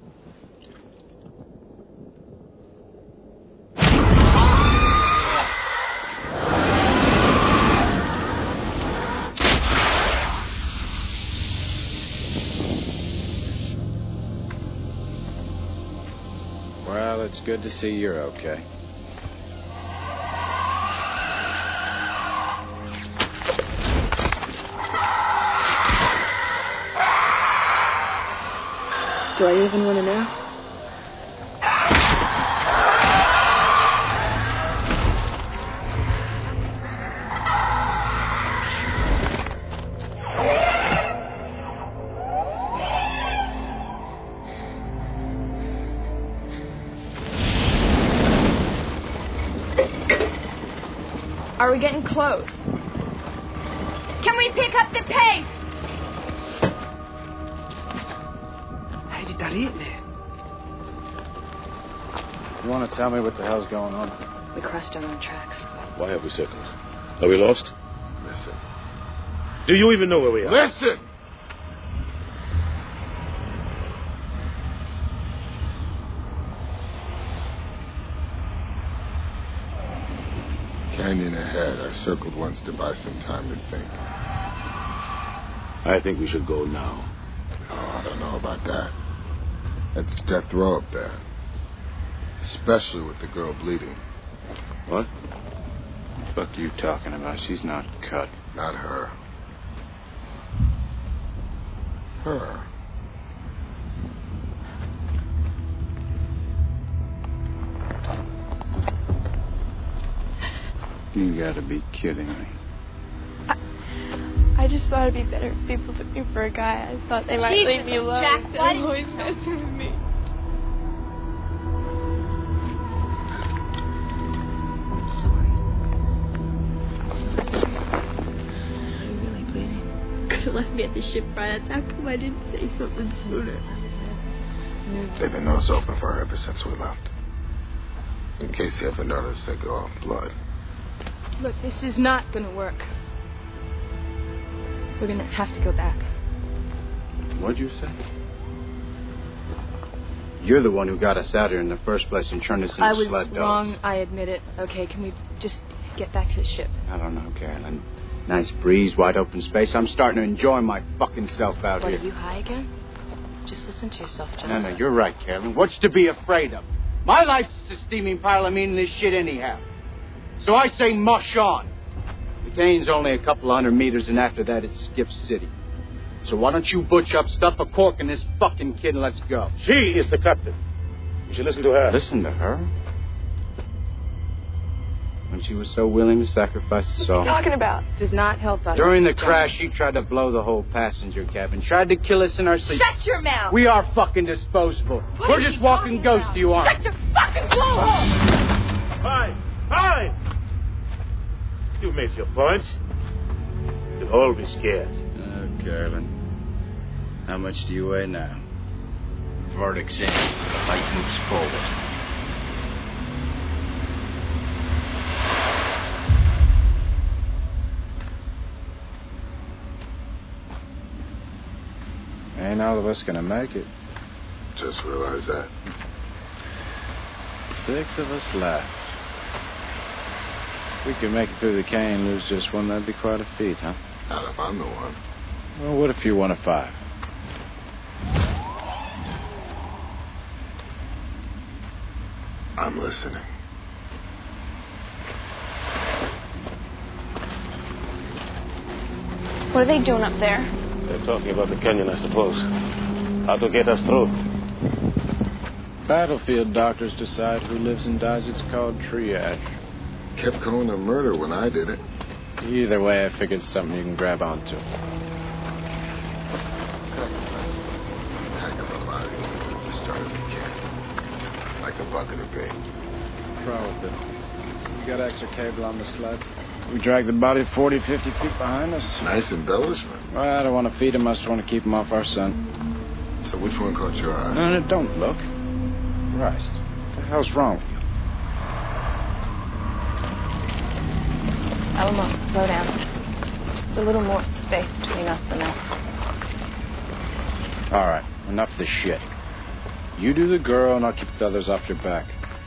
Well, it's good to see you're okay. Do I even want to know? Are we getting close? Can we pick up the pace? How did that eat there? You want to tell me what the hell's going on? We crossed our own tracks. Why have we circled? Are we lost? Listen. Do you even know where we are? Listen! Canyon ahead. I circled once to buy some time to think. I think we should go now. Oh, I don't know about that. That's death row up there. Especially with the girl bleeding. What? The fuck are you talking about? She's not cut. Not her. Her. You gotta be kidding me. I just thought it'd be better if people took me for a guy. I thought they might Jesus, leave me alone. Jack, why They're always messing with me. Could have left me at the ship, Brian. That's how come I didn't say something sooner. They've been nose open for her ever since we left. In case they ever notice they go off blood. Look, this is not gonna work. We're gonna have to go back. What'd you say? You're the one who got us out here in the first place and turned us into I was sled dogs. wrong, I admit it. Okay, can we just get back to the ship? I don't know, Carolyn. Nice breeze, wide open space. I'm starting to enjoy my fucking self out What, here. are you high again? Just listen to yourself, Johnson. No, you're right, Carolyn. What's to be afraid of? My life's a steaming pile of meaningless shit anyhow. So I say mush on. The Cane's only a couple 100 meters, and after that it's Skiff City. So why don't you butch up, stuff a cork in this fucking kid, and let's go. She is the captain. You should listen to her. Listen to her? When she was so willing to sacrifice us all. What are you talking about? Does not help us. During the crash, she tried to blow the whole passenger cabin. Tried to kill us in our sleep. Shut your mouth! We are fucking disposable. What We're are just you walking talking ghosts, about? you aren't. Shut your fucking blowhole! Fine. Fine. You made your point. You'll all be scared. Oh, Carolyn. How much do you weigh now? Verdict's in. The fight moves forward. Ain't all of us gonna make it. Just realized that. 6 of us left. If we could make it through the Cane and lose just one, that'd be quite a feat, huh? Not if I'm the one. Well, what if you're one of 5? I'm listening. What are they doing up there? They're talking about the canyon, I suppose. How to get us through. Battlefield doctors decide who lives and dies. It's called triage. Kept calling it murder when I did it. Either way, I figured it's something you can grab onto. Heck of a body at the start of the camp. Like a bucket of bait. With it. You got extra cable on the sled? We dragged the body 40, 50 feet behind us. Nice embellishment. Well, I don't want to feed him. I just want to keep him off our scent. So which one caught your eye? No, don't look. Christ. What the hell's wrong with you? Alamo, slow down. Just a little more space between us and them. All right, enough of this shit. You do the girl, and I'll keep the others off your back.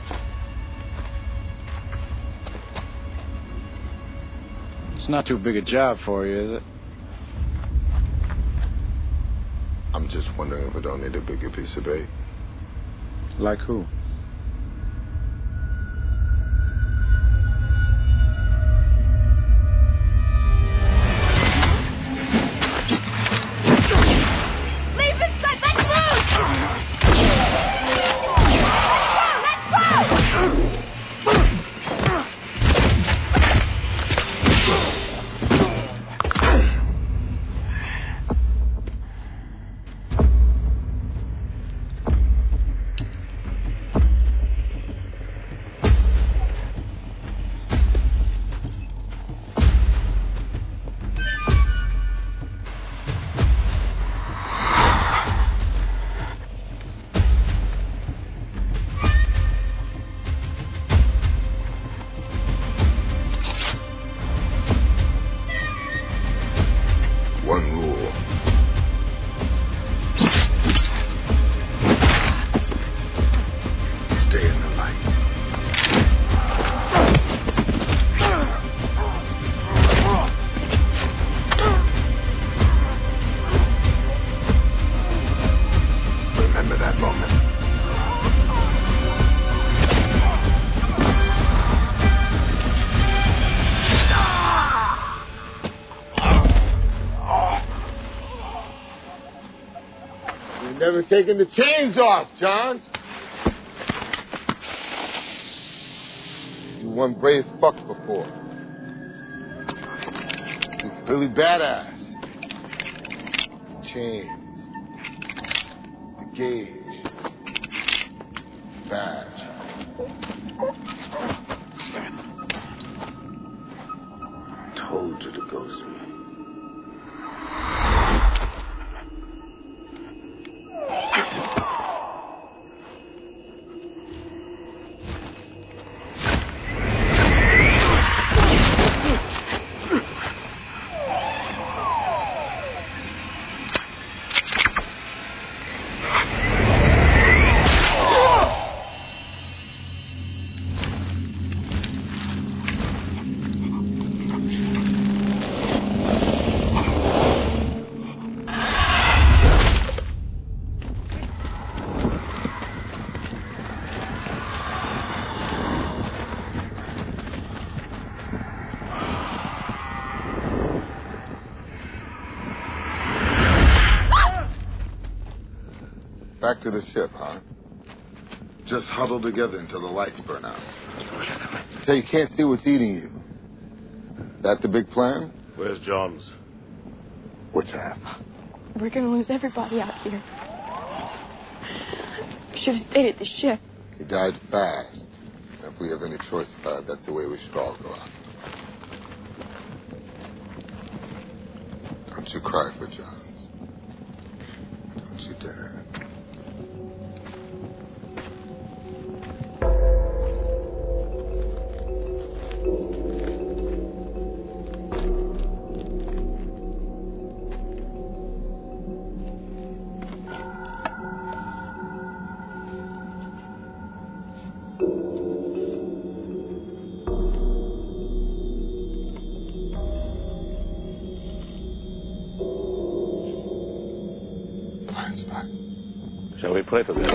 It's not too big a job for you, is it? I'm just wondering if I don't need a bigger piece of bait. Like who? Leave this side! Let's move! Let's go! One rule. Stay in the light. Remember that moment. You've never taken the chains off, Johns. You one brave fuck before. You Billy Badass. Chains. The gauge. Badge. Told you to ghost me. Back to the ship, huh? Just huddle together until the lights burn out. So you can't see what's eating you. That the big plan? Where's Johns? Which half? We're gonna lose everybody out here. We should have stayed at the ship. He died fast. If we have any choice about it, that's the way we should all go out. Don't you cry for Johns. Don't you dare. Shall we pray for them?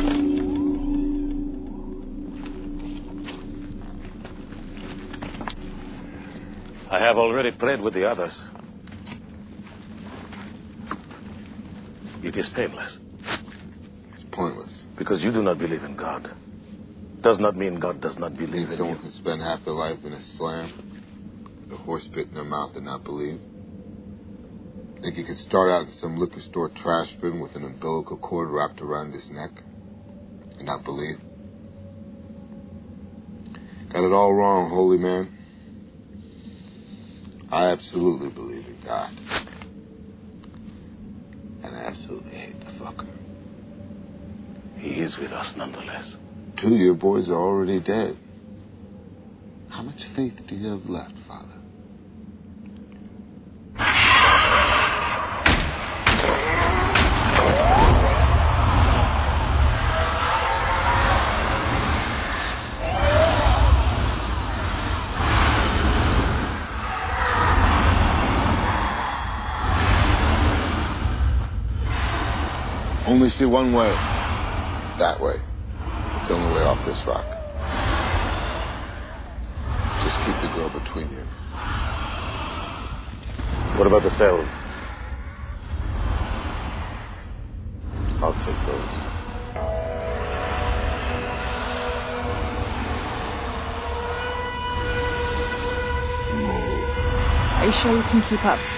I have already prayed with the others. It is painless. It's pointless. Because you do not believe in God. Does not mean God does not believe in you. Someone can spend half their life in a slam, with a horse bit in their mouth and not believe. Think he could start out in some liquor store trash bin with an umbilical cord wrapped around his neck and not believe? Got it all wrong, holy man. I absolutely believe in God. And I absolutely hate the fucker. He is with us nonetheless. 2 of your boys are already dead. How much faith do you have left, Father? Only see one way. That way. It's the only way off this rock. Just keep the girl between you. What about the cells? I'll take those. Are you sure you can keep up?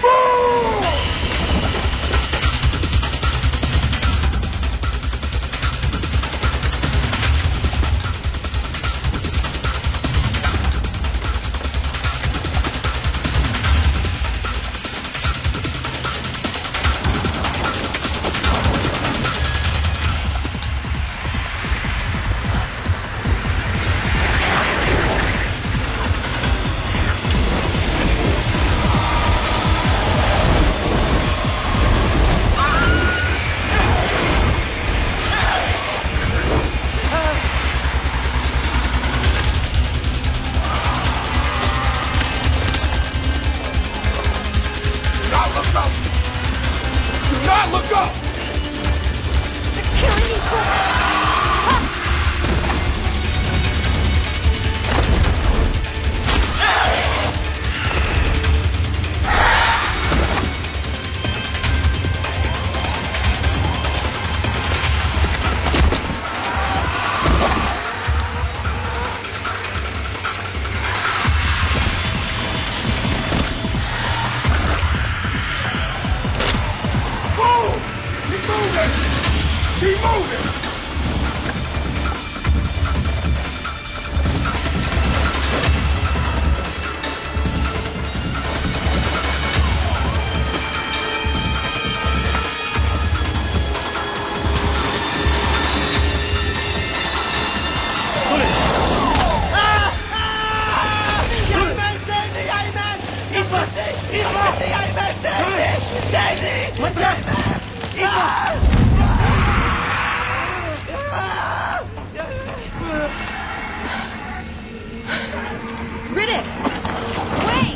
Riddick! Wait!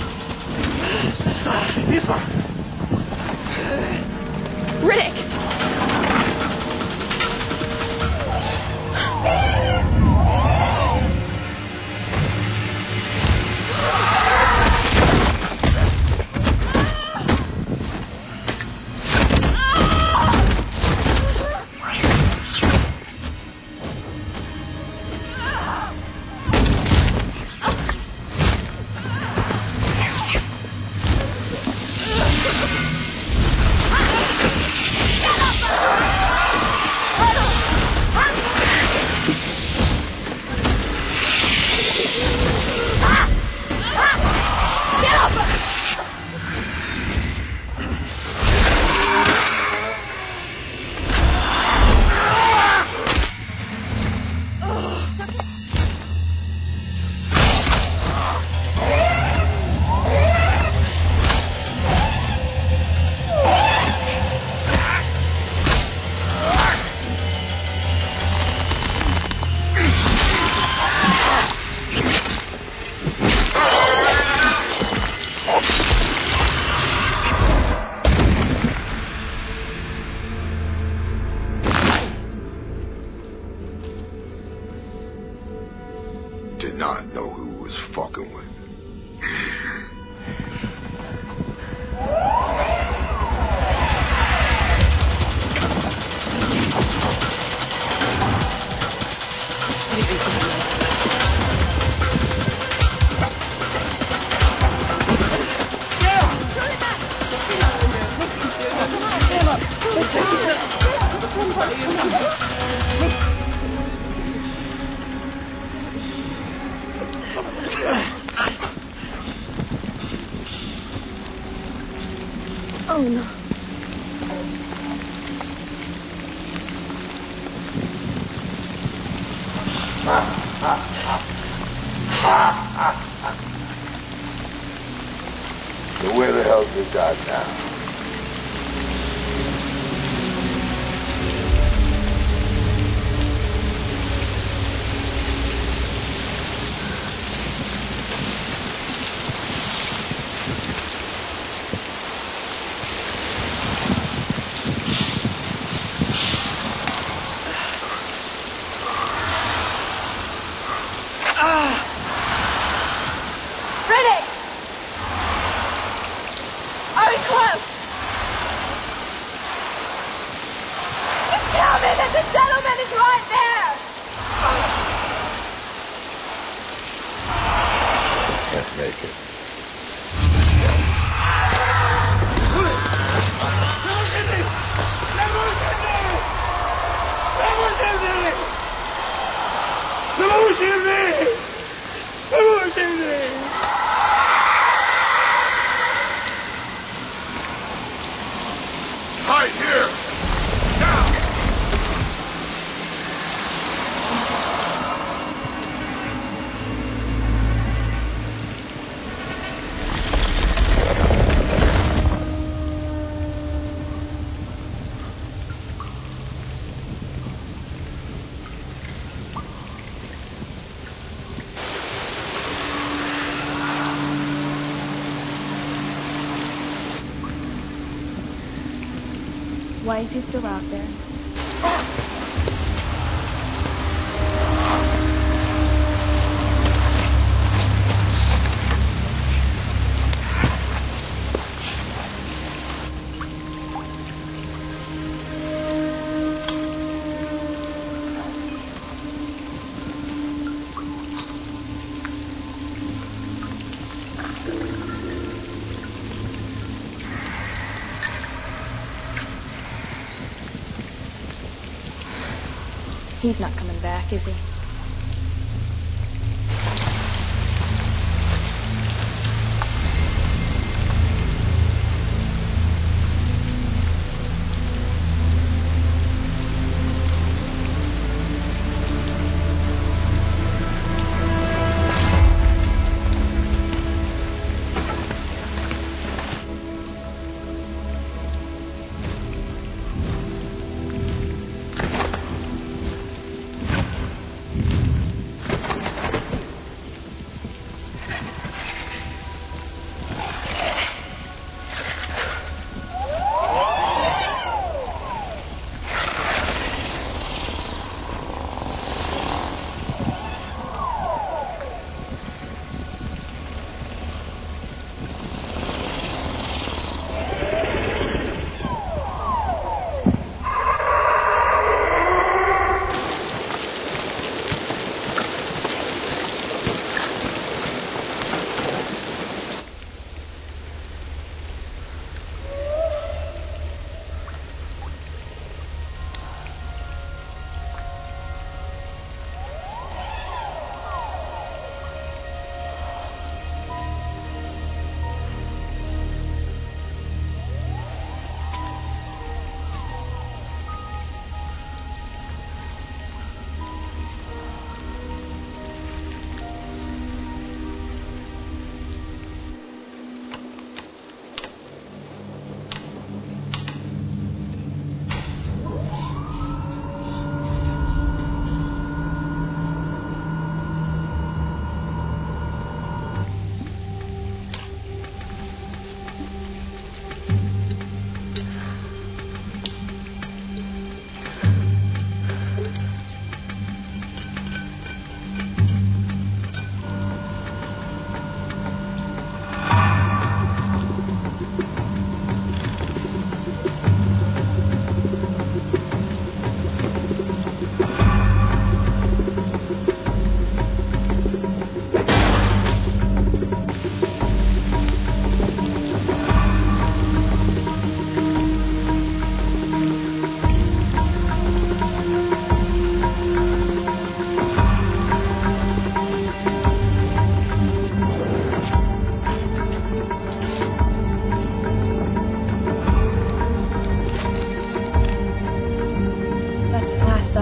Riddick! not know who he was fucking with. Oh, no. So where the hell's the dog now? Why is he still out there? He's not coming back, is he?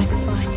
I could find.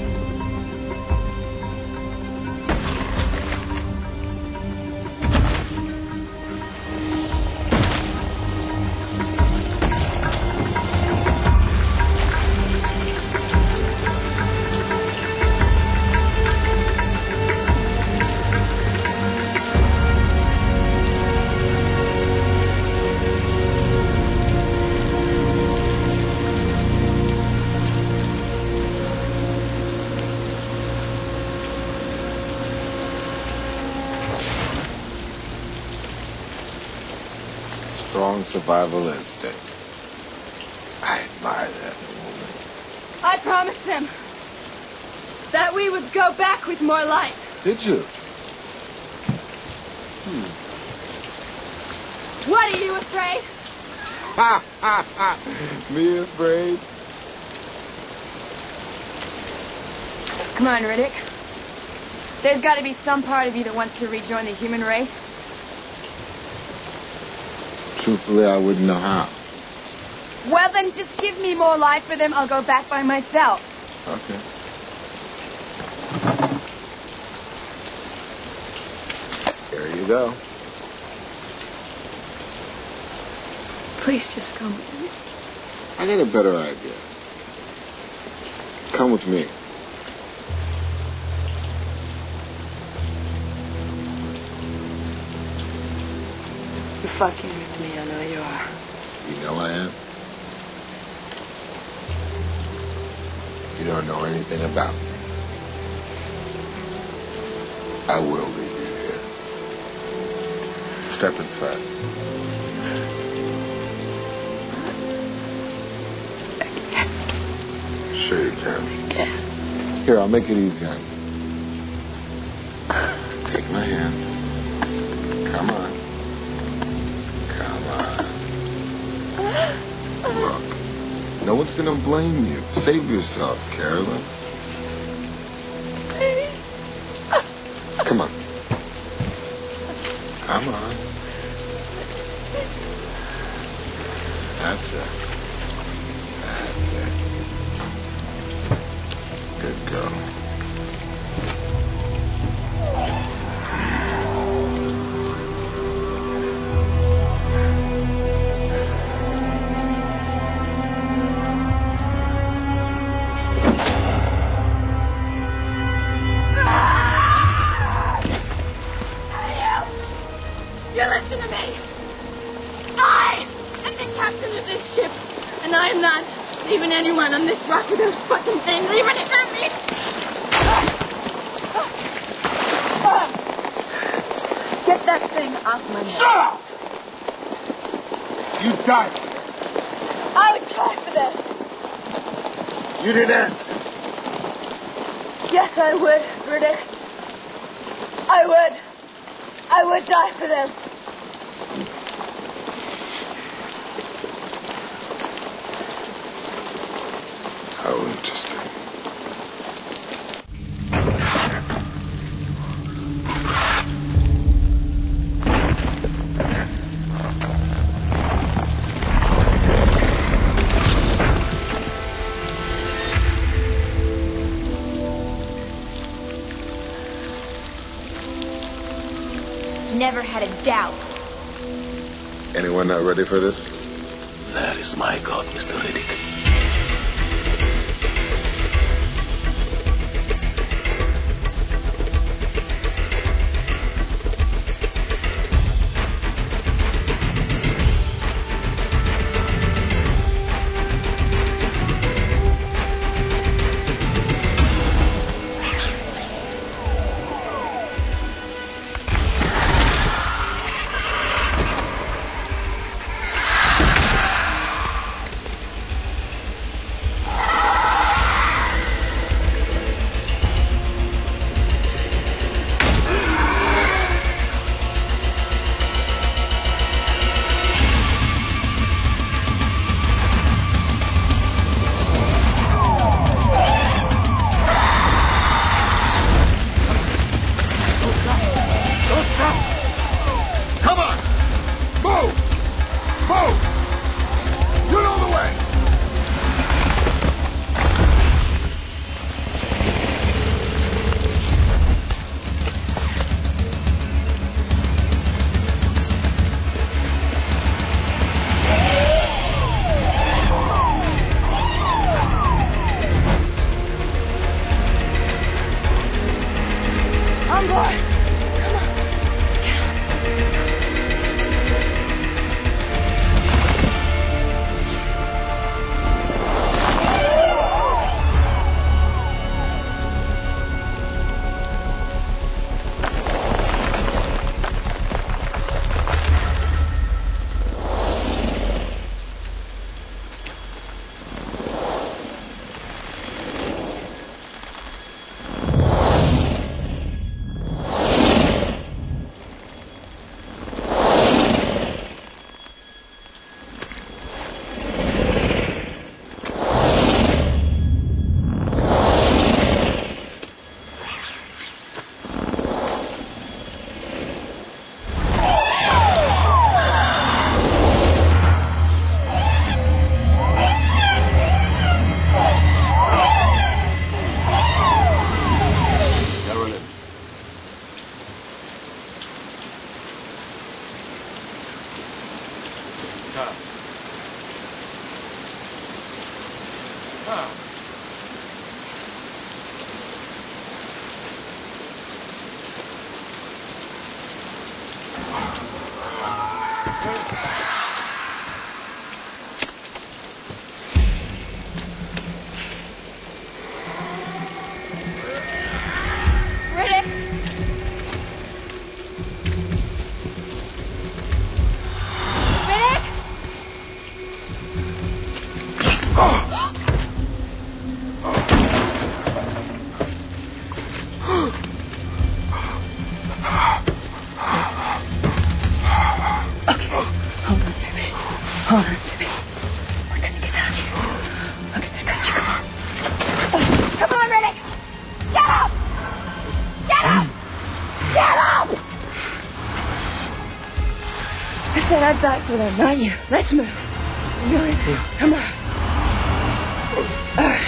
Strong survival instinct. I admire that in a woman. I promised them that we would go back with more life. Did you? What, are you afraid? Ha ha ha! Me afraid? Come on, Riddick. There's got to be some part of you that wants to rejoin the human race. Truthfully, I wouldn't know how. Well, then just give me more life for them. I'll go back by myself. Okay. There you go. Please just come with me. I got a better idea. Come with me. You're fucking with me, I know you are. You know I am. You don't know anything about me. I will leave you here. Step inside. Sure you can. Yeah. Here, I'll make it easy on you. Take my hand. Come on. Come on. Look, no one's gonna blame you. Save yourself, Carolyn. Come on. Come on. That's it. That's it. Good girl. You listen to me. I am the captain of this ship, and I am not leaving anyone on this rock with those fucking things, even if they're me. Get that thing off my neck. Shut up! You died. I would try for that. You didn't answer. Yes, I would, Riddick. I would die for them. How interesting. Never had a doubt. Anyone not ready for this? That is my God, Mr. Riddick. I'd die for them, not you. Let's move. Really? Come on. All right.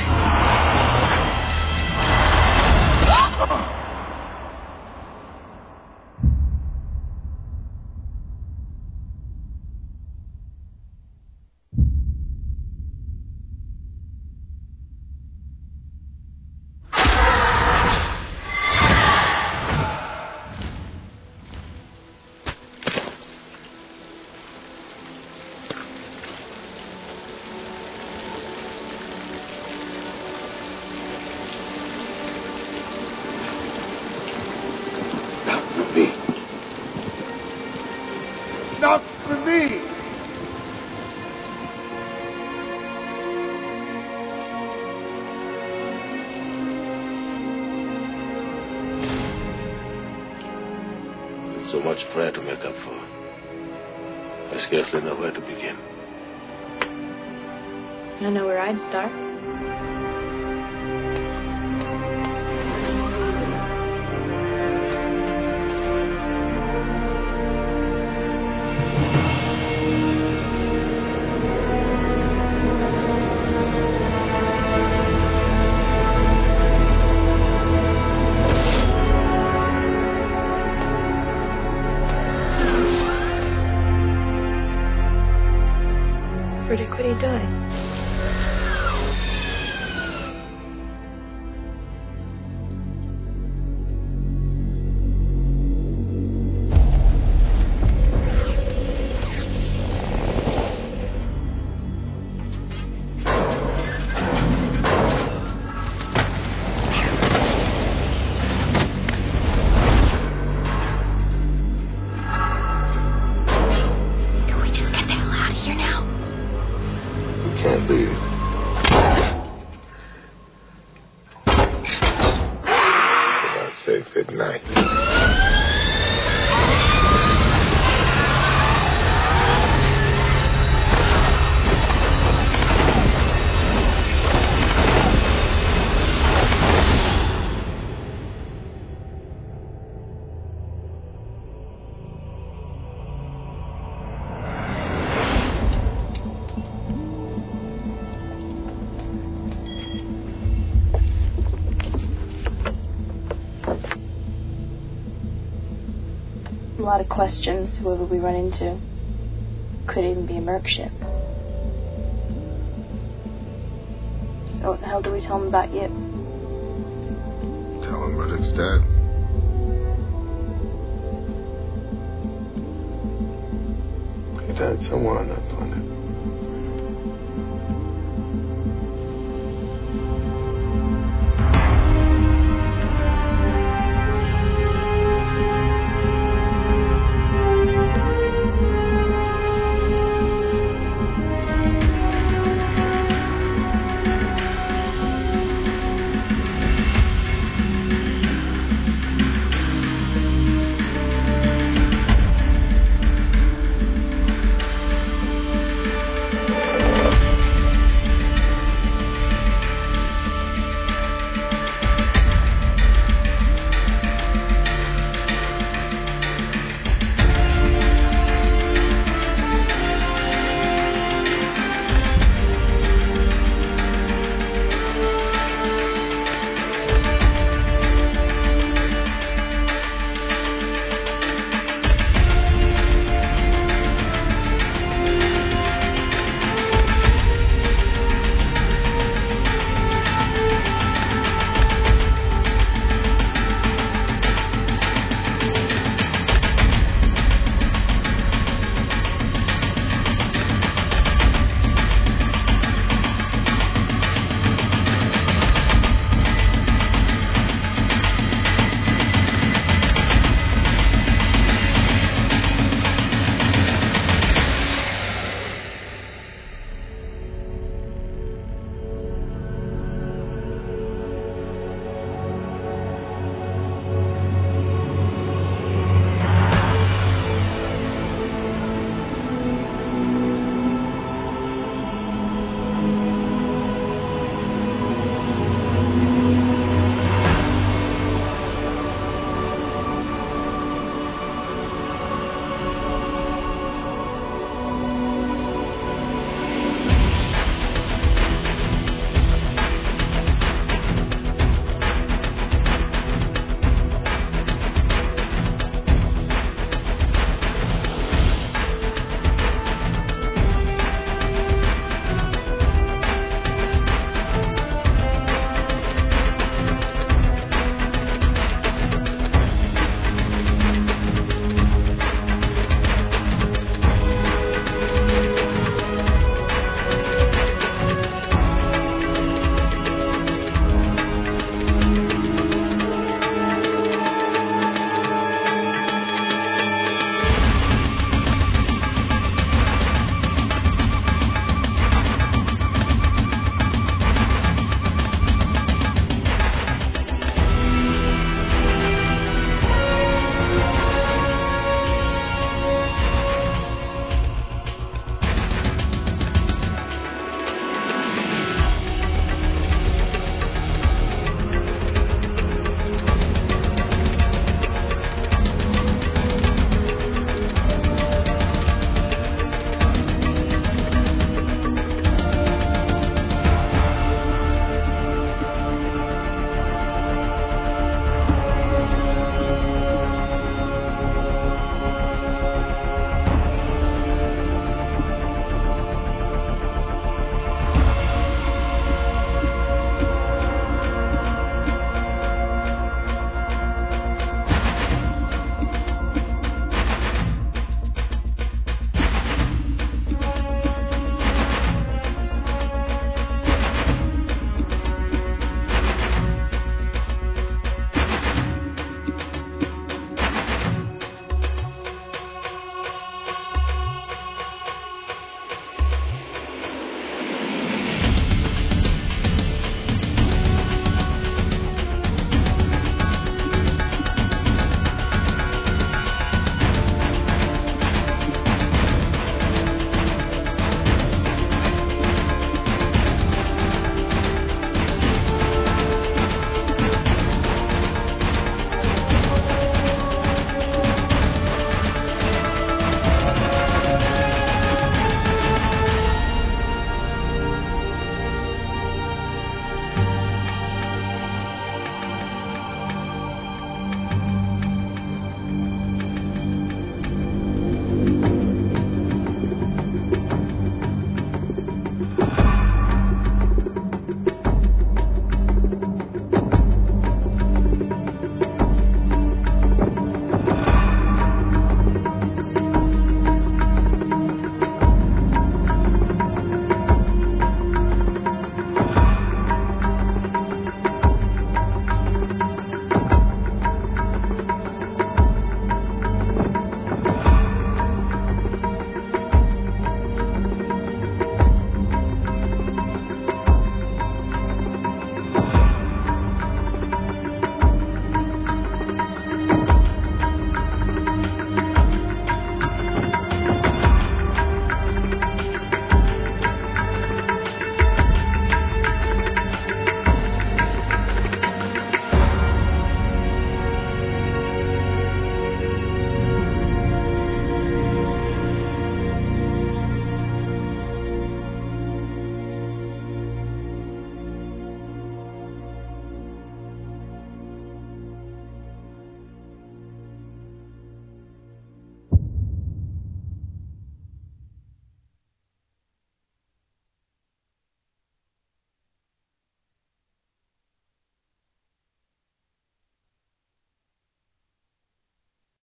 Not for me! There's so much prayer to make up for. I scarcely know where to begin. I know where I'd start. Riddick, what are you doing? Can we just get the hell out of here now? Can't leave. We're not safe at night. A lot of questions, whoever we run into. Could even be a merc ship. So what the hell do we tell them about you? Tell him Riddick's dead. He died somewhere on that planet.